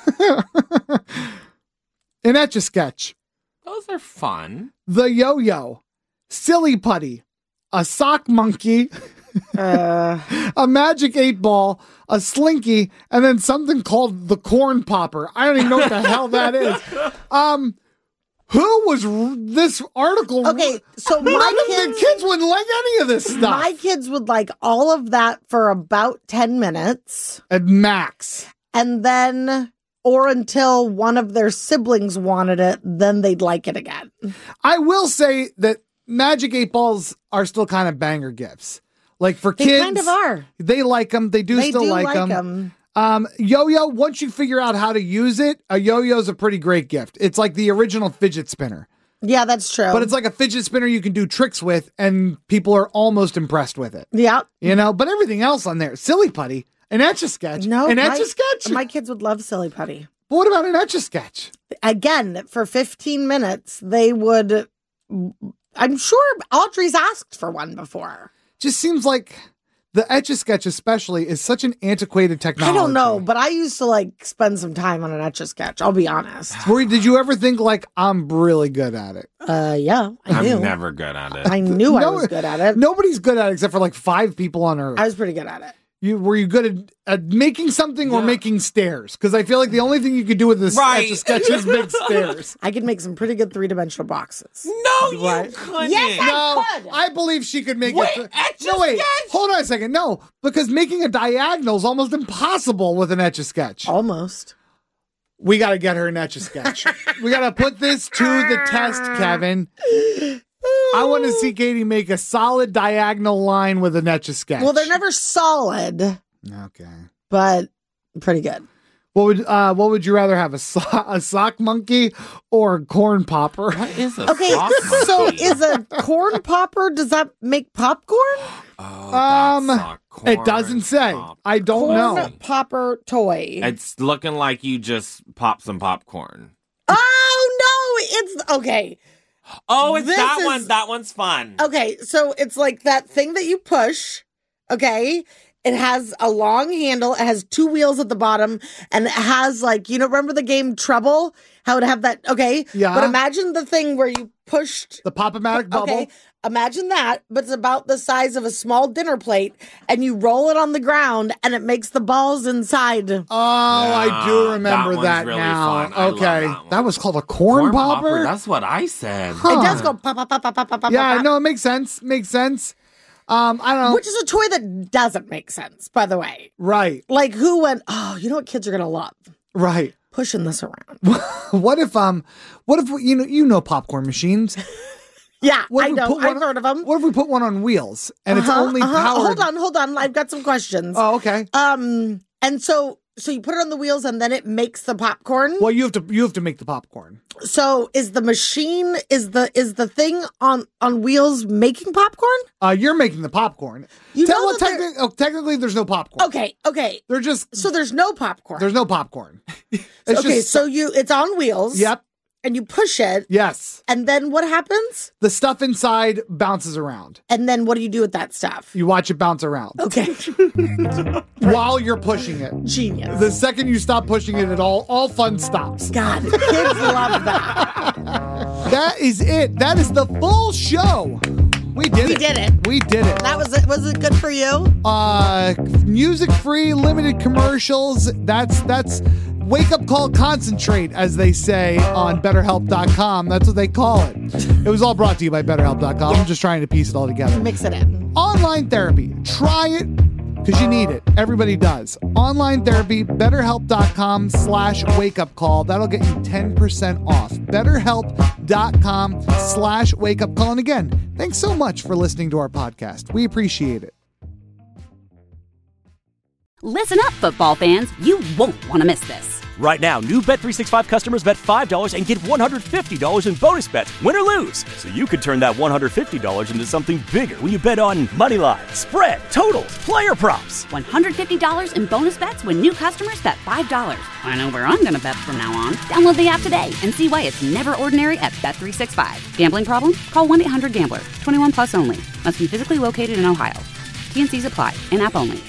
An Etch-a-Sketch. Those are fun. The yo-yo. Silly putty. A sock monkey. A magic 8-ball. A slinky. And then something called the corn popper. I don't even know what the hell that is. Who was this article? Okay, so the kids wouldn't like any of this stuff. My kids would like all of that for about 10 minutes. At max. And then, or until one of their siblings wanted it, then they'd like it again. I will say that Magic 8 Balls are still kind of banger gifts. Like for kids. They kind of are. They like them. They do still like them. Yo-yo, once you figure out how to use it, a yo-yo is a pretty great gift. It's like the original fidget spinner. Yeah, that's true. But it's like a fidget spinner you can do tricks with, and people are almost impressed with it. Yeah. You know, but everything else on there, Silly Putty, an Etch-a-Sketch. No, an Etch-a-Sketch? My kids would love Silly Putty. But what about an Etch-a-Sketch? Again, for 15 minutes, they would... I'm sure Audrey's asked for one before. Just seems like the Etch-a-Sketch especially is such an antiquated technology. I don't know, but I used to like spend some time on an Etch-a-Sketch. I'll be honest. Did you ever think like, I'm really good at it? Yeah, I knew. I'm never good at it. I knew I was good at it. Nobody's good at it except for like 5 people on Earth. I was pretty good at it. Were you good at making something or making stairs? Because I feel like the only thing you could do with this Etch-a-Sketch is make stairs. I could make some pretty good 3-dimensional boxes. No, you couldn't. Yes, I could. I believe she could make Wait, it. Etch-a-Sketch? No, wait. Hold on a second. No, because making a diagonal is almost impossible with an Etch-a-Sketch. Almost. We got to get her an Etch-a-Sketch. We got to put this to the test, Kevin. I want to see Katie make a solid diagonal line with an Etch-a-Sketch. Well, they're never solid. Okay. But pretty good. What would you rather have, a sock monkey or a corn popper? What is a Okay, sock monkey? so is a corn popper, does that make popcorn? It doesn't say. I don't know. Corn popper toy. It's looking like you just pop some popcorn. Oh, no, it's, okay. Oh, it's This that is- one. That one's fun. Okay, so it's like that thing that you push, okay? It has a long handle. It has 2 wheels at the bottom, and it has like, remember the game Trouble? How it have that, okay? Yeah. But imagine the thing where you pushed. The Pop-O-Matic bubble. Okay, imagine that, but it's about the size of a small dinner plate, and you roll it on the ground, and it makes the balls inside. Oh, I do remember one's that really now. fun. I love Okay. that one. That was called a corn popper? That's what I said. Huh. It does go pop, pop, pop, pop, pop, pop, pop. Yeah, pop. no, it makes sense. Makes sense. I don't know. Which is a toy that doesn't make sense, by the way. Right. Like, who went, oh, you know what kids are going to love? Right. Pushing this around. What if you know popcorn machines? Yeah, What if I we know. put I've one- heard of them. What if we put one on wheels and it's only powered? Hold on. I've got some questions. Oh, okay. And so you put it on the wheels and then it makes the popcorn. Well, you have to make the popcorn. So is the machine is the thing on wheels making popcorn? You're making the popcorn. Technically, there's no popcorn. Okay. They're just so there's no popcorn. There's no popcorn. So it's on wheels. Yep. And you push it. Yes. And then what happens? The stuff inside bounces around. And then what do you do with that stuff? You watch it bounce around. Okay. While you're pushing it. Genius. The second you stop pushing it, all fun stops. God, kids love that. That is it. That is the full show. We did it. We did it. That was it. Was it good for you? Music free, limited commercials. That's Wake Up Call Concentrate, as they say on BetterHelp.com. That's what they call it. It was all brought to you by BetterHelp.com. I'm just trying to piece it all together. Mix it in. Online therapy. Try it because you need it. Everybody does. Online therapy, BetterHelp.com/wakeupcall. That'll get you 10% off. BetterHelp.com/wakeupcall. And again, thanks so much for listening to our podcast. We appreciate it. Listen up, football fans. You won't want to miss this. Right now, new Bet365 customers bet $5 and get $150 in bonus bets, win or lose. So you could turn that $150 into something bigger when you bet on Moneyline, spread, totals, player props. $150 in bonus bets when new customers bet $5. I know where I'm going to bet from now on. Download the app today and see why it's never ordinary at Bet365. Gambling problem? Call 1-800-GAMBLER. 21 plus only. Must be physically located in Ohio. T&Cs apply. In-app only.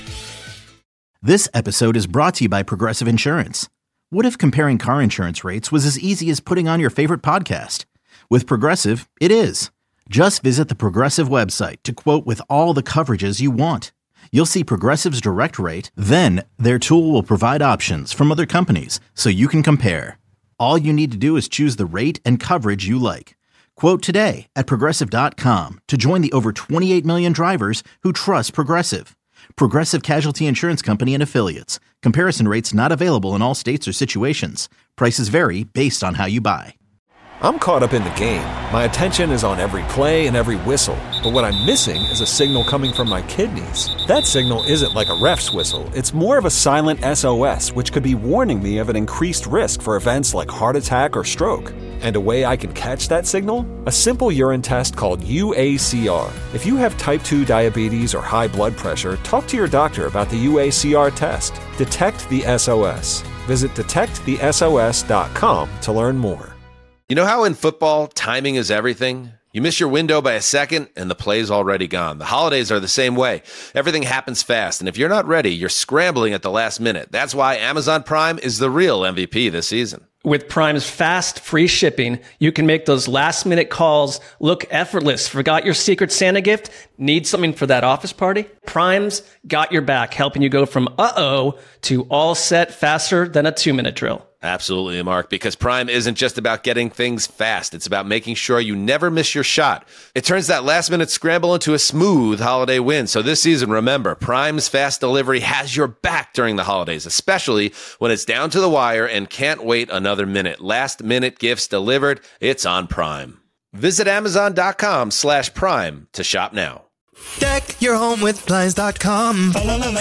This episode is brought to you by Progressive Insurance. What if comparing car insurance rates was as easy as putting on your favorite podcast? With Progressive, it is. Just visit the Progressive website to quote with all the coverages you want. You'll see Progressive's direct rate, then their tool will provide options from other companies so you can compare. All you need to do is choose the rate and coverage you like. Quote today at Progressive.com to join the over 28 million drivers who trust Progressive. Progressive Casualty Insurance Company and Affiliates. Comparison rates not available in all states or situations. Prices vary based on how you buy. I'm caught up in the game. My attention is on every play and every whistle. But what I'm missing is a signal coming from my kidneys. That signal isn't like a ref's whistle. It's more of a silent SOS, which could be warning me of an increased risk for events like heart attack or stroke. And a way I can catch that signal? A simple urine test called UACR. If you have type 2 diabetes or high blood pressure, talk to your doctor about the UACR test. Detect the SOS. Visit detectthesos.com to learn more. You know how in football, timing is everything? You miss your window by a second, and the play's already gone. The holidays are the same way. Everything happens fast, and if you're not ready, you're scrambling at the last minute. That's why Amazon Prime is the real MVP this season. With Prime's fast, free shipping, you can make those last-minute calls look effortless. Forgot your Secret Santa gift? Need something for that office party? Prime's got your back, helping you go from uh-oh to all set faster than a 2-minute drill. Absolutely, Mark, because Prime isn't just about getting things fast. It's about making sure you never miss your shot. It turns that last-minute scramble into a smooth holiday win. So this season, remember, Prime's fast delivery has your back during the holidays, especially when it's down to the wire and can't wait another minute. Last-minute gifts delivered. It's on Prime. Visit Amazon.com/Prime to shop now. Deck your home with Blinds.com.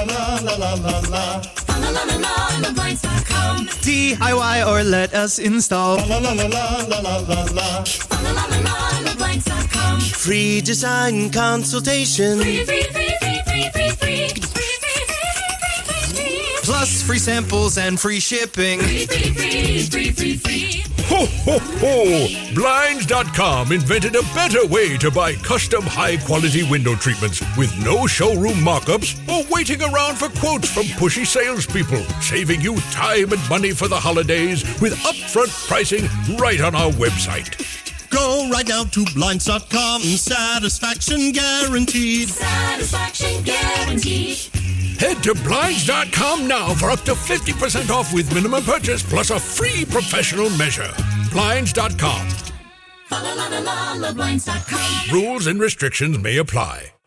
DIY or let us install. Free design consultation. Plus free samples and free shipping. Ho, ho, ho! Blinds.com invented a better way to buy custom high-quality window treatments with no showroom mock-ups or waiting around for quotes from pushy salespeople, saving you time and money for the holidays with upfront pricing right on our website. Go right now to Blinds.com. Satisfaction guaranteed. Satisfaction guaranteed. Head to Blinds.com now for up to 50% off with minimum purchase plus a free professional measure. Blinds.com. Rules and restrictions may apply.